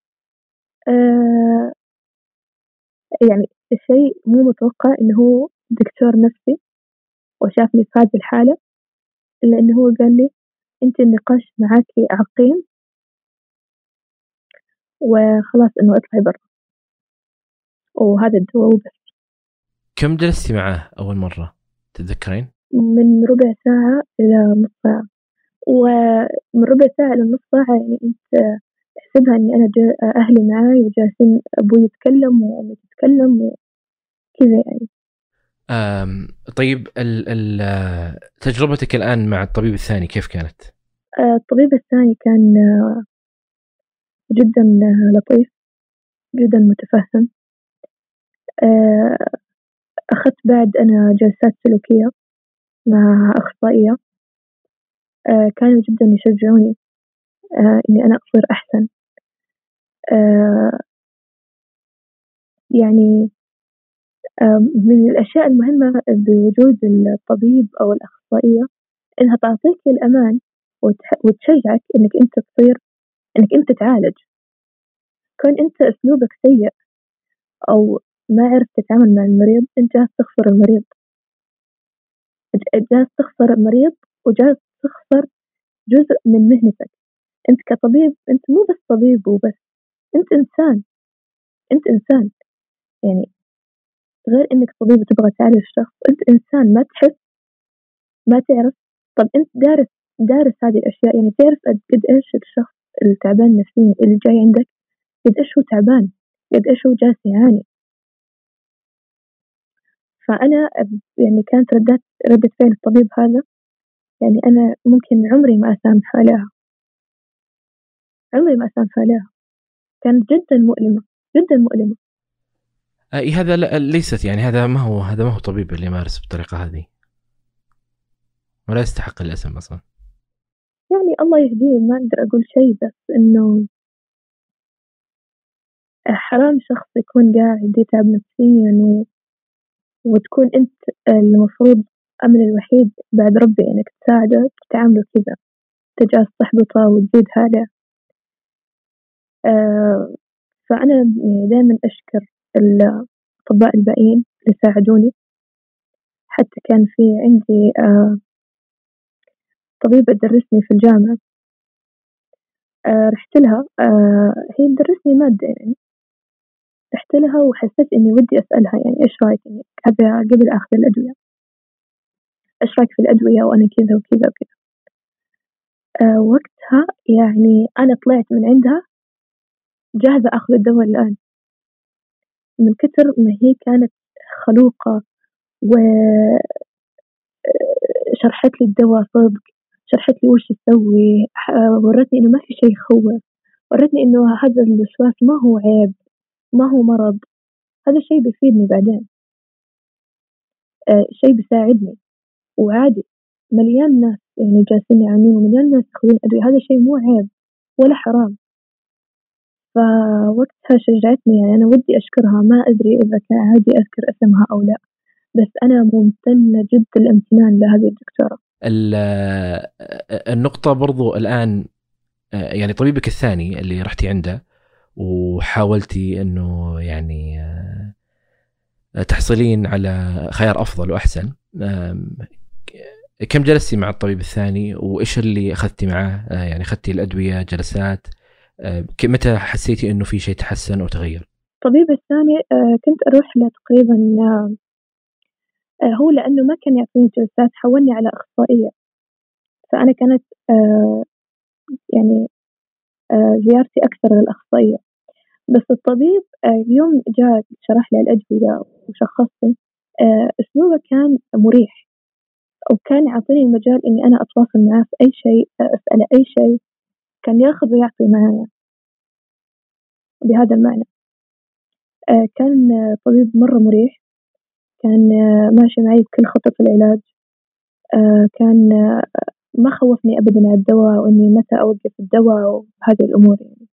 يعني الشيء مو متوقع إنه هو دكتور نفسي وشافني في هذه الحالة، إلا إنه هو قال لي أنت النقاش معاكي عقيم وخلاص إنه اطلعي برا، وهذا الدواء وبس. كم جلستي معاه أول مرة تتذكرين؟ من ربع ساعة إلى نص ساعة، ومن ربع ساعة إلى نص ساعة يعني أنت احسبها إني أنا أهلي معاي وجالسين أبوي يتكلم وأمي تتكلم وكذا يعني. طيب تجربتك الآن مع الطبيب الثاني كيف كانت؟ الطبيب الثاني كان جدا لطيف، جدا متفهم. أخذت بعد أنا جلسات سلوكية مع أخصائية، كانوا جدا يشجعوني إني أنا أصير أحسن. يعني من الأشياء المهمة بوجود الطبيب أو الأخصائية إنها تعطيك الأمان وتشجعك إنك أنت تصير، إنك أنت تعالج. كون أنت أسلوبك سيء أو ما عرفت تتعامل مع المريض، أنت جالس تخسر المريض، جالس تخسر المريض وجالس تخسر جزء من مهنتك. أنت كطبيب أنت مو بس طبيب وبس، أنت إنسان، أنت إنسان يعني. غير إنك طبيب تبغى تعالج الشخص، أنت إنسان ما تحس ما تعرف. طب أنت دارس هذه الأشياء، يعني تعرف قد إيش الشخص التعبان نفسيا اللي جاي عندك قد إيش هو تعبان، قد إيش هو جالس يعاني. فأنا يعني كانت ردة فعل الطبيب هذا، يعني أنا ممكن عمري ما أسامح عليها، عمري ما أسامح عليها. كانت جدا مؤلمة، جدا مؤلمة. هذا ليست يعني هذا ما هو طبيب اللي يمارس بالطريقة هذه، ولا يستحق الاسم أصلا. يعني الله يهديه، ما أقدر أقول شيء، بس إنه حرام شخص يكون قاعد يتعب نفسيا وتكون أنت المفروض أمل الوحيد بعد ربي إنك تساعده، تتعامله كذا، تجاز تحبطه وتزيد هذا. فأنا يعني دائما أشكر الأطباء الباقيين اللي ساعدوني. حتى كان في عندي طبيبة تدرسني في الجامعة. رحت لها، هي تدرسني مادة يعني. رحت لها وحسيت إني ودي أسألها يعني إيش رأيك يعني قبل أخذ الأدوية، إيش رأيك في الأدوية وأنا كذا وكذا وكذا. وقتها يعني أنا طلعت من عندها جاهزة أخذ الدواء الآن، من كتر ما هي كانت خلوقة، وشرحت لي الدواء صدق، شرحت لي وش تسوي، ورتني إنه ما في شيء يخوف، ورتني إنه هذا الوسواس ما هو عيب، ما هو مرض، هذا الشيء بيفيدني بعدين، شيء بيساعدني، وعادي مليان ناس يعني جالسين يعانون، ومليان ناس ياخذون أدوية، هذا شيء مو عيب ولا حرام. فوقتها شجعتني يعني، أنا ودي أشكرها، ما أدري إذا كان عادي أذكر اسمها أو لا، بس أنا ممتنة جد الامتنان لهذه الدكتورة. النقطة برضو الآن، يعني طبيبك الثاني اللي رحتي عنده وحاولتي أنه يعني تحصلين على خيار أفضل وأحسن، كم جلستي مع الطبيب الثاني وإيش اللي أخذتي معه؟ يعني أخذتي الأدوية، جلسات، متى حسيتي أنه في شيء تحسن أو تغير؟ الطبيب الثاني كنت أروح له تقريبا، هو لأنه ما كان يعطيني جلسات حولني على أخصائية، فأنا كانت يعني زيارتي أكثر للأخصائية. بس الطبيب يوم جاء شرح لي الأدوية وشخصني، أسلوبه كان مريح، وكان يعطيني المجال إني أنا أتواصل معاه في أي شيء، أسأله أي شيء، كان ياخذ ويعطي معايا بهذا المعنى. كان طبيب مرة مريح، كان ماشي معي بكل خطط العلاج، كان ما خوفني أبدا على الدواء وإني متى أوقف الدواء وهذه الأمور يعني.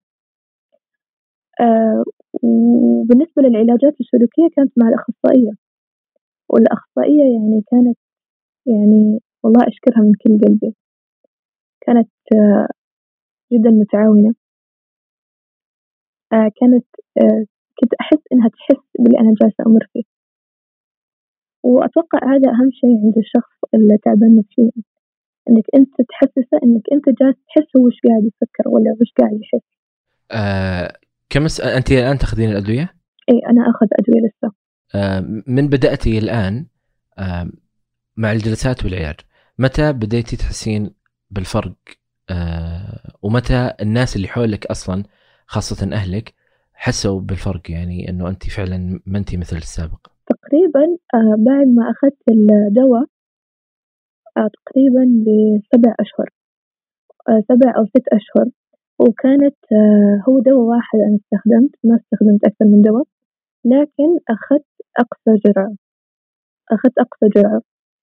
وبالنسبة للعلاجات السلوكية كانت مع الأخصائية، والأخصائية يعني كانت يعني والله أشكرها من كل قلبي، كانت جدا متعاونة. كانت كنت أحس إنها تحس باللي أنا جالسة أمر فيه، وأتوقع هذا أهم شيء عند الشخص اللي تعبان نفسيا، إنك أنت تحسسه إنك أنت جالس تحس هو وش قاعد يفكر ولا وش قاعد يحس. أنت الآن تأخذين الأدوية؟ إيه، أنا أخذ أدوية لسه. من بدأتي الآن مع الجلسات والعلاج، متى بديتي تحسين بالفرق؟ ومتى الناس اللي حولك أصلا خاصة أهلك حسوا بالفرق، يعني أنه أنت فعلا ما أنت مثل السابق؟ تقريبا بعد ما أخذت الدواء تقريبا ب7 أشهر، 7 أو 6 أشهر، وكانت هو دواء واحد أنا ما استخدمت أكثر من دواء، لكن أخذت أقصى جرعة.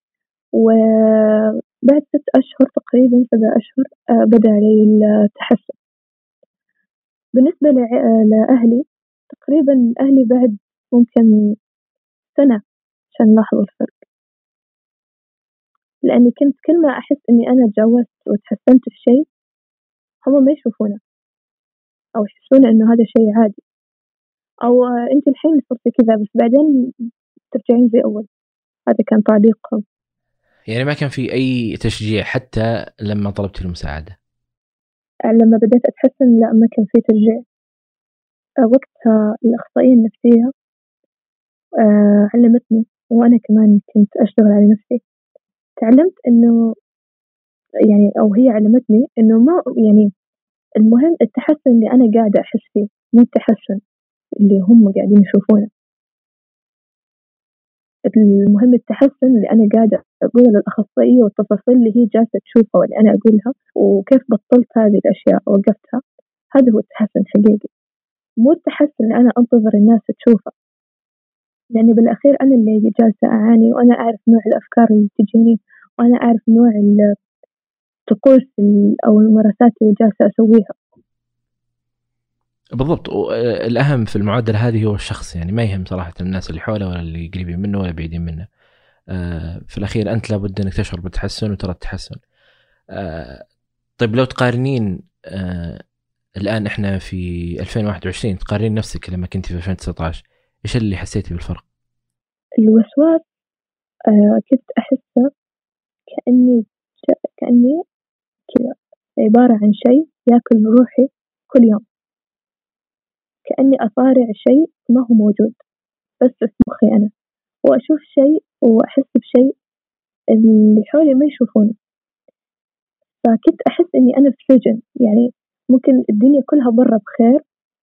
وبعد 6 أشهر تقريبا 7 أشهر بدأ علي التحسن. بالنسبة لأهلي، تقريبا أهلي بعد ممكن سنة عشان لاحظوا الفرق، لأني كنت كل ما أحس إني أنا تجاوزت وتحسنت في شيء، هم ما يشوفونه أو يحسون إنه هذا شيء عادي، أو أنت الحين صرتي كذا بس بعدين ترجعين زي أول. هذا كان تعليقهم. يعني ما كان في أي تشجيع حتى لما طلبت المساعدة؟ لما بدأت أتحسن لا، ما كان في تشجيع. وقتها الأخصائية النفسية علمتني، وأنا كمان كنت أشتغل على نفسي، تعلمت إنه يعني، أو هي علمتني إنه ما يعني المهم التحسن اللي أنا قاعدة أحس فيه، مو التحسن اللي هم قاعدين يشوفونه. المهم التحسن اللي أنا قاعدة أقوله للأخصائية، والتفاصيل اللي هي جالسة تشوفها واللي أنا أقولها، وكيف بطلت هذه الأشياء ووقفتها. هذا هو التحسن الحقيقي، مو التحسن اللي أنا أنتظر الناس تشوفه، لأني بالأخير أنا اللي جالسة أعاني، وأنا أعرف نوع الأفكار اللي تجيني، وأنا أعرف نوع الطقوس أو الممارسات اللي جالسة أسويها. بالضبط. الأهم في المعادلة هذه هو الشخص، يعني ما يهم صراحة الناس اللي حوله ولا اللي قريبين منه ولا بعيدين منه. في الأخير أنت لابد أنك تشعر بالتحسن وترى التحسن. طيب لو تقارنين الآن إحنا في 2021، تقارنين نفسك لما كنت في 2019، إيش اللي حسيتي بالفرق؟ الوسواس كنت أحسه كأني كذا، عبارة عن شيء ياكل روحي كل يوم، كأني أصارع شيء ما هو موجود بس في مخي أنا، وأشوف شيء وأحس بشيء اللي حولي ما يشوفونه. فكنت أحس إني أنا في سجن، يعني ممكن الدنيا كلها برا بخير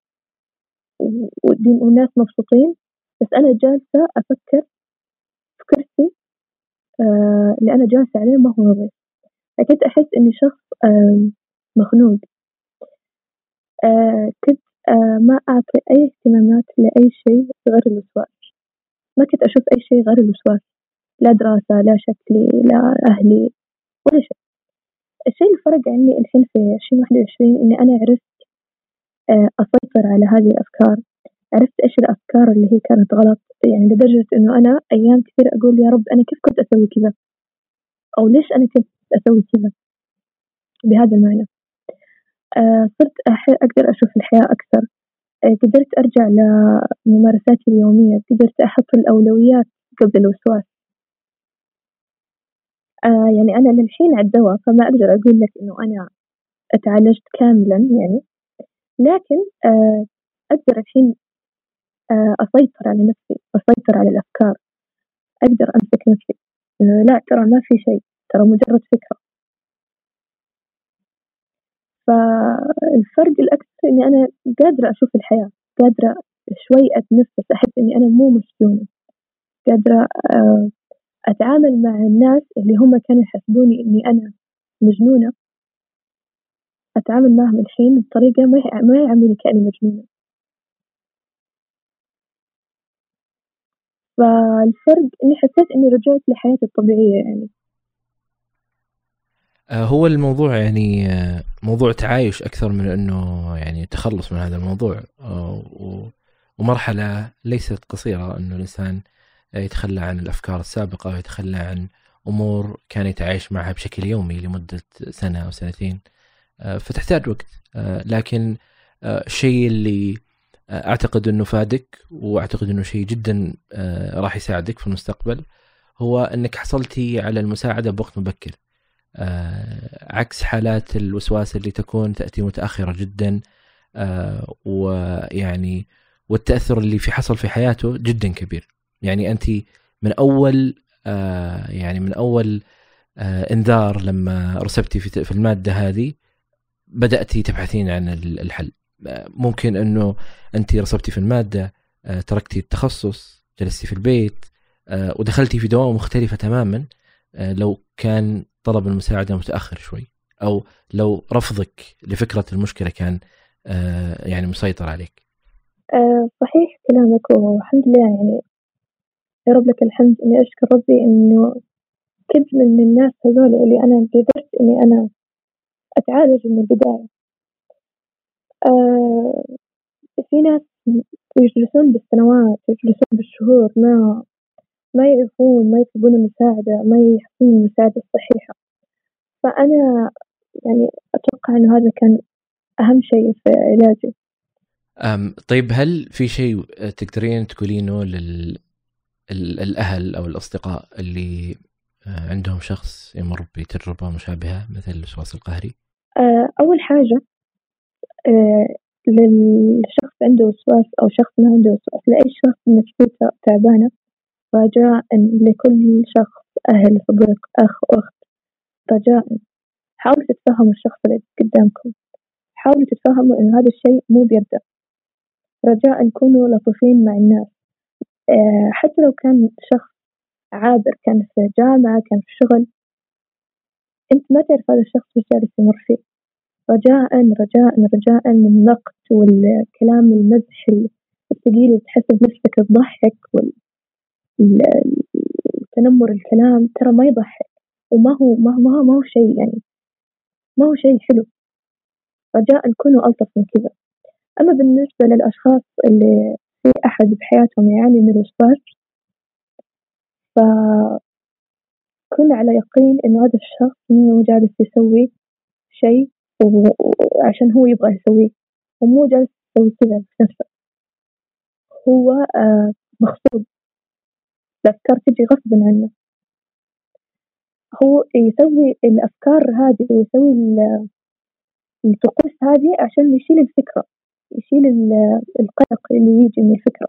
والناس مبسوطين، بس أنا جالسة أفكر في كرسي اللي أنا جالسة عليه ما هو نظيف. فكنت أحس إني شخص مخنوق. كنت ما أعطي أي اهتمامات لأي شيء غير الوسواس، ما كنت أشوف أي شيء غير الوسواس، لا دراسة لا شكلي لا أهلي ولا شيء. الشيء اللي فرق عني الحين في 2021 إني أنا عرفت أسيطر على هذه الأفكار، عرفت إيش الأفكار اللي هي كانت غلط، يعني لدرجة إنه أنا أيام كثير أقول يا رب أنا كيف كنت أسوي كذا، أو ليش أنا كنت أسوي كذا بهذا المعنى. صرت أقدر أشوف الحياة أكثر، قدرت أرجع لممارساتي اليومية، قدرت أحط الأولويات قبل الوسواس. يعني أنا للحين على الدواء، فما أقدر أقول لك إنه أنا اتعالجت كاملا يعني، لكن أقدر الحين أسيطر على نفسي، أسيطر على الأفكار، أقدر أمسك نفسي إنه لا ترى ما في شيء، ترى مجرد فكرة. فالفرق الأكثر إني أنا قادرة أشوف الحياة، قادرة شوي أتنفس، أحس إني أنا مو مسجونة، قادرة أتعامل مع الناس اللي هم كانوا يحسبوني إني أنا مجنونة، أتعامل معهم الحين بطريقة ما يعاملوني كأني مجنونة. فالفرق إني حسيت إني رجعت لحياتي الطبيعية يعني. هو الموضوع يعني موضوع تعايش أكثر من أنه يعني تخلص من هذا الموضوع، ومرحلة ليست قصيرة أنه الإنسان يتخلى عن الأفكار السابقة ويتخلى عن أمور كان يتعايش معها بشكل يومي لمدة سنة أو سنتين، فتحتاج وقت. لكن الشيء اللي أعتقد أنه فادك، وأعتقد أنه شيء جدا راح يساعدك في المستقبل، هو أنك حصلتي على المساعدة بوقت مبكر، عكس حالات الوسواس اللي تأتي متأخرة جدا، ويعني والتأثر اللي حصل في حياته جدا كبير. يعني أنت من أول انذار لما رسبتي في المادة هذه بدأتي تبحثين عن الحل. ممكن أنه أنت رسبتي في المادة، تركتي التخصص، جلستي في البيت، ودخلتي في دوام مختلفة تماما لو كان طلب المساعدة متأخر شوي، أو لو رفضك لفكرة المشكلة كان يعني مسيطر عليك. صحيح كلامك، والحمد لله يعني يا رب لك الحمد إني أشكر ربي إنه كنت من الناس هذول اللي أنا قدرت إني أنا أتعالج من البداية. في ناس يجلسون بالسنوات، يجلسون بالشهور، ما يعرفون، ما يطلبون المساعدة، ما يحصلون المساعدة الصحيحة. فأنا يعني أتوقع إنه هذا كان أهم شيء في علاجي. طيب، هل في شيء تقدرين تقولينه للأهل أو الأصدقاء اللي عندهم شخص يمر بتجربة مشابهة مثل الوسواس القهري؟ أول حاجة للشخص عنده وسواس أو شخص ما عنده وسواس، لأي شخص نفسيته تعبانة، رجاء لكل شخص، أهل صديق أخ أخت، رجاء حاولوا تتفهموا الشخص اللي قدامكم، حاولوا تتفهموا إن هذا الشيء مو بيده، رجاء كونوا لطيفين مع الناس. حتى لو كان شخص عابر، كان في جامعة، كان في شغل، أنت ما تعرف هذا الشخص وش جالس يمر فيه. رجاء رجاء رجاء النقد والكلام المزح الثقيل اللي تحس بنفسك تضحك، والتنمر الكلام ترى ما يضحك، وما هو ما هو شيء يعني، ما هو شيء حلو. رجاء كونوا ألطف من كذا. أما بالنسبة للأشخاص اللي في أحد بحياتهم يعاني من الوسواس، فكن على يقين إنه هذا الشخص مو جالس يسوي شيء عشان هو يبغى يسويه، ومو جالس يسوي كذا في نفسه، هو مخصوص، الأفكار تجي غصبا عنه. هو يسوي الأفكار هذه ويسوي الطقوس هذه عشان يشيل الفكرة، يشيل القلق اللي يجي من الفكرة.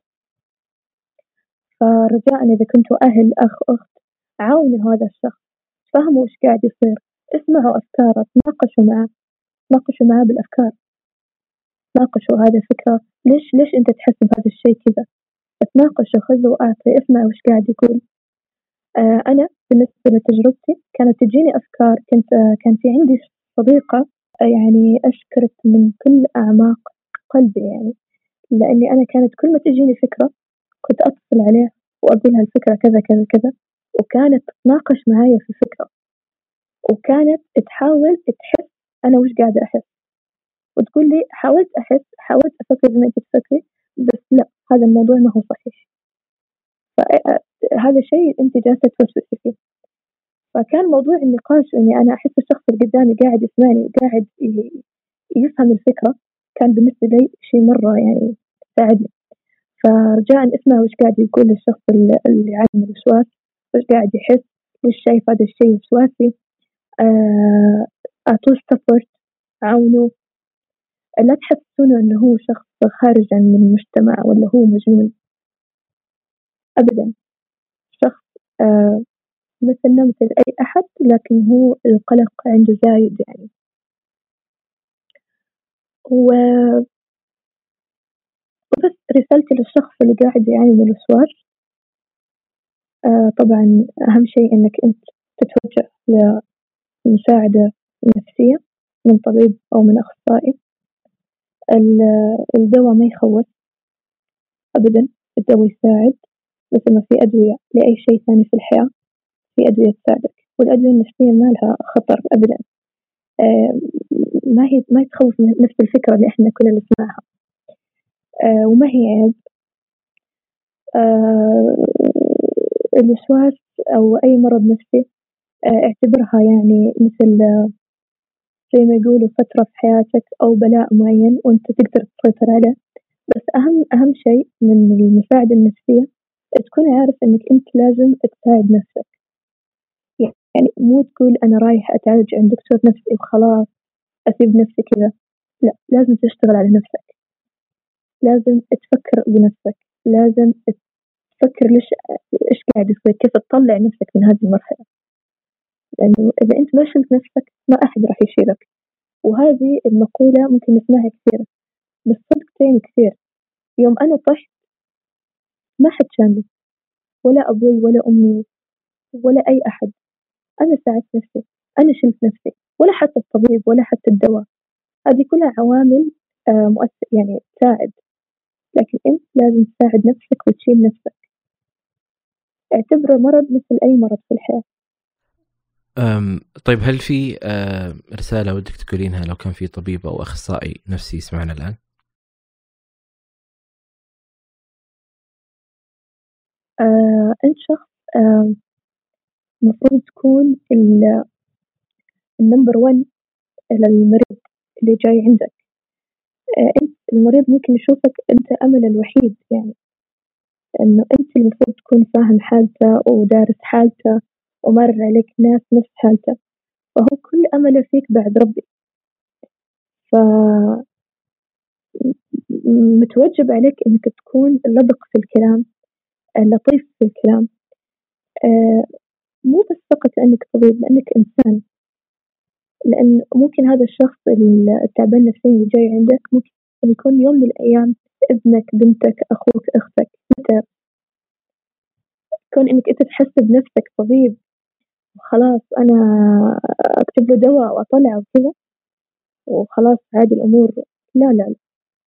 فرجاء إذا كنتوا أهل أخ أخت عاونوا هذا الشخص، فهموا إيش قاعد يصير، اسمعوا أفكاره، تناقشوا معاه بالأفكار، تناقشوا هذه الفكرة، ليش أنت تحس بهذا الشيء كذا، اتناقشوا، خذوا وأعطي، اسمعوا إيش قاعد يقول. أنا بالنسبة لتجربتي كانت تجيني أفكار، كان في عندي صديقة، يعني أشكرك من كل أعماق قلبي يعني، لأني أنا كانت كل ما تجيني فكرة كنت أتصل عليه وأقول هالفكرة كذا كذا كذا، وكانت تتناقش معايا في الفكرة، وكانت تحاول تحس أنا وش قاعدة أحس، وتقول لي حاولت أفكر زي ما أنت تفكري، بس لا، هذا الموضوع ما هو صحيح، فهذا شيء أنت جالسة توسوسي فيه. فكان موضوع النقاش إني أنا أحس الشخص اللي قدامي قاعد يسمعني وقاعد يفهم الفكرة، كان بالنسبة لي شيء مرة يعني ساعدني. فرجاء اسمع وش قاعد يقول الشخص اللي عنده الوسواس، وش قاعد يحس، ليش شايف هذا الشيء وسواسي، أعطوه سبورت، عاونوا، لا تحسونه إنه هو شخص خارج من المجتمع ولا هو مجنون، أبدا، شخص مثلنا مثل أي أحد، لكن هو القلق عنده زايد يعني. وبس رسالتي للشخص اللي قاعد يعاني من الوسواس، طبعا أهم شيء إنك أنت تتوجه لمساعدة نفسية من طبيب أو من أخصائي. الدواء ما يخوف أبدا، الدواء يساعد، مثل ما في أدوية لأي شيء ثاني في الحياة، في أدوية تساعدك، والأدوية النفسية ما لها خطر أبدا، ما تخوف من نفس الفكرة اللي إحنا كلنا نسمعها، وما هي عيب. الوسواس أو أي مرض نفسي اعتبرها يعني مثل زي ما يقولوا فترة في حياتك أو بلاء معين وأنت تقدر تسيطر عليه. بس أهم شيء من المساعدة النفسية تكون عارف إنك أنت لازم تساعد نفسك، يعني مو تقول أنا رايح أتعالج عند دكتور نفسي وخلاص أسيب نفسي كذا، لا، لازم تشتغل على نفسك، لازم تفكر بنفسك، لازم تفكر إيش قاعد يصير، كيف تطلع نفسك من هذه المرحلة، لأنه إذا أنت ما شلت نفسك ما أحد راح يشيلك. وهذه المقولة ممكن نسمعها كثير، بس صدقتين كثير. يوم أنا طحت ما حد شالني، ولا أبوي ولا أمي ولا أي أحد، أنا ساعدت نفسي، أنا شلت نفسي، ولا حتى الطبيب ولا حتى الدواء، هذه كلها عوامل مؤثر يعني تساعد، لكن أنت لازم تساعد نفسك وتشيل نفسك، اعتبره مرض مثل أي مرض في الحياة. طيب، هل في رسالة ودك تقولينها لو كان في طبيب أو أخصائي نفسي يسمعنا الآن؟ أنت شخص المفروض تكون النمبر 1 للمريض اللي جاي عندك. أنت المريض ممكن يشوفك أنت أمل الوحيد، يعني إنه أنت المفروض تكون فاهم حالته ودارس حالته ومر عليك ناس نفس حالته، فهو كل أمله فيك بعد ربي. متوجب عليك إنك تكون لبق في الكلام، لطيف في الكلام، مو بس فقط لأنك طبيب، لأنك إنسان، لأن ممكن هذا الشخص التعبان نفسيا اللي جاي عندك ممكن يكون يوم من الأيام ابنك، بنتك، أخوك، أختك، متى كون إنك أنت تحس بنفسك طبيب وخلاص أنا أكتب له دواء وأطلع وكذا وخلاص عادي الأمور، لا لا لا.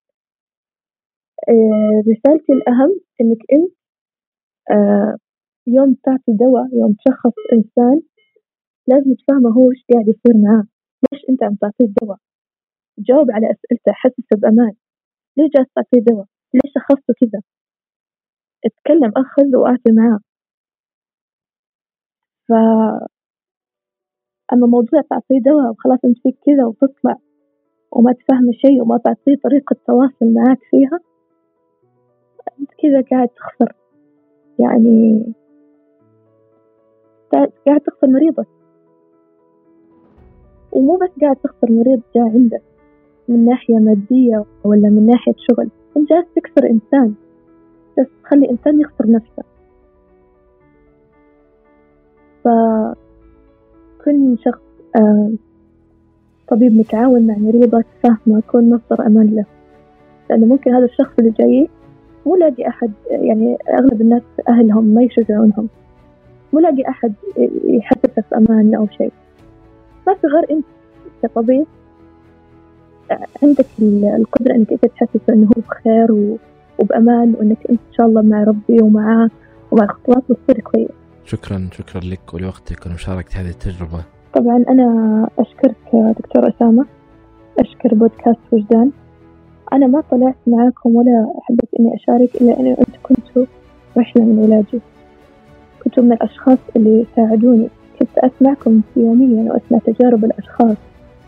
رسالتي الأهم إنك أنت يوم تعطي دواء، يوم تشخص إنسان، لازم تفهمه هو إيش قاعد يصير معاه، ليش أنت عم تعطيه الدواء، جاوب على أسئلته، حسسه بأمان، ليش جالس تعطيه دواء، ليش شخصته كذا، اتكلم، أخذ وأعطي معاه. فأما موضوع تعطيه دواء وخلاص أنت فيك كذا وتطلع وما تفهم شيء وما تعطيه طريقة تواصل معاك فيها، أنت كذا قاعد تخسر، يعني قاعد تخسر مريضك، ومو بس قاعد تخسر مريض جاء عندك من ناحية مادية ولا من ناحية شغل، أنت جالس تكسر إنسان، جالس تخلي إنسان يخسر نفسه. فكل شخص طبيب متعاون مع مريضك فاهمة يكون مصدر أمان له، لأنه ممكن هذا الشخص اللي جاي مو لاقي أحد، يعني أغلب الناس أهلهم ما يشجعونهم، مو لاقي أحد يحسسه في أمان أو شيء. ما في غير أنت كطبيب عندك القدرة أنك أنت تحسسه أنه هو بخير وبأمان، وأنك أنت إن شاء الله مع ربي ومع خطوات بتصير كويس. شكرا لك ولوقتك ومشاركة هذه التجربة. طبعا أنا أشكرك دكتور أسامة، أشكر بودكاست وجدان. أنا ما طلعت معاكم ولا حبيت إني أشارك إلا أنه أنتم كنتوا رحلة من علاجي، كنتوا من الأشخاص اللي ساعدوني، كنت أسمعكم يوميا وأسمع تجارب الأشخاص،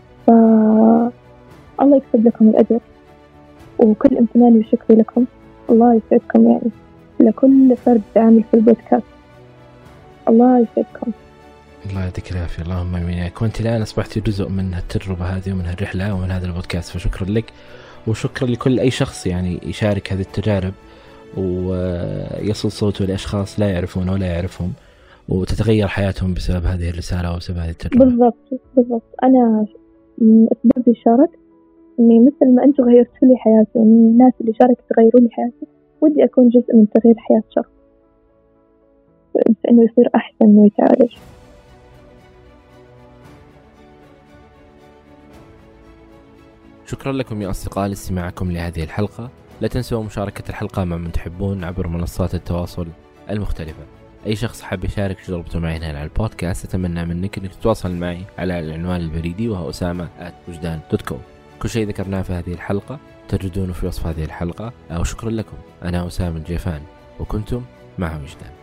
الله يكتب لكم الأجر وكل امتناني وشكري لكم. الله يسعدكم يعني لكل فرد عامل في البودكاست، الله يسعدكم. الله يعطيك العافية، اللهم امين. وانت الآن أصبحت جزء من التجربة هذه ومن الرحلة ومن هذا البودكاست، فشكرا لك وشكرا لكل أي شخص يعني يشارك هذه التجارب ويصل صوته لأشخاص لا يعرفونه ولا يعرفهم وتتغير حياتهم بسبب هذه الرسالة وبسبب هذه التجربة. بالضبط. أنا أسباب شارك إني مثل ما أنتم غيرتوا لي حياتي والناس اللي شاركت تغيروا لي حياتي، ودي أكون جزء من تغيير حياة شخص إنه يصير أحسن ويتعالج. شكرا لكم يا أصدقاء لاستماعكم لهذه الحلقة. لا تنسوا مشاركة الحلقة مع من تحبون عبر منصات التواصل المختلفة. أي شخص حاب يشارك تجربته معي هنا على البودكاست أتمنى منك أنك تتواصل معي على العنوان البريدي وهو osama@wujdan.com. كل شيء ذكرناه في هذه الحلقة تجدونه في وصف هذه الحلقة. وشكرا لكم. أنا أسامة الجيفان وكنتم مع وجدان.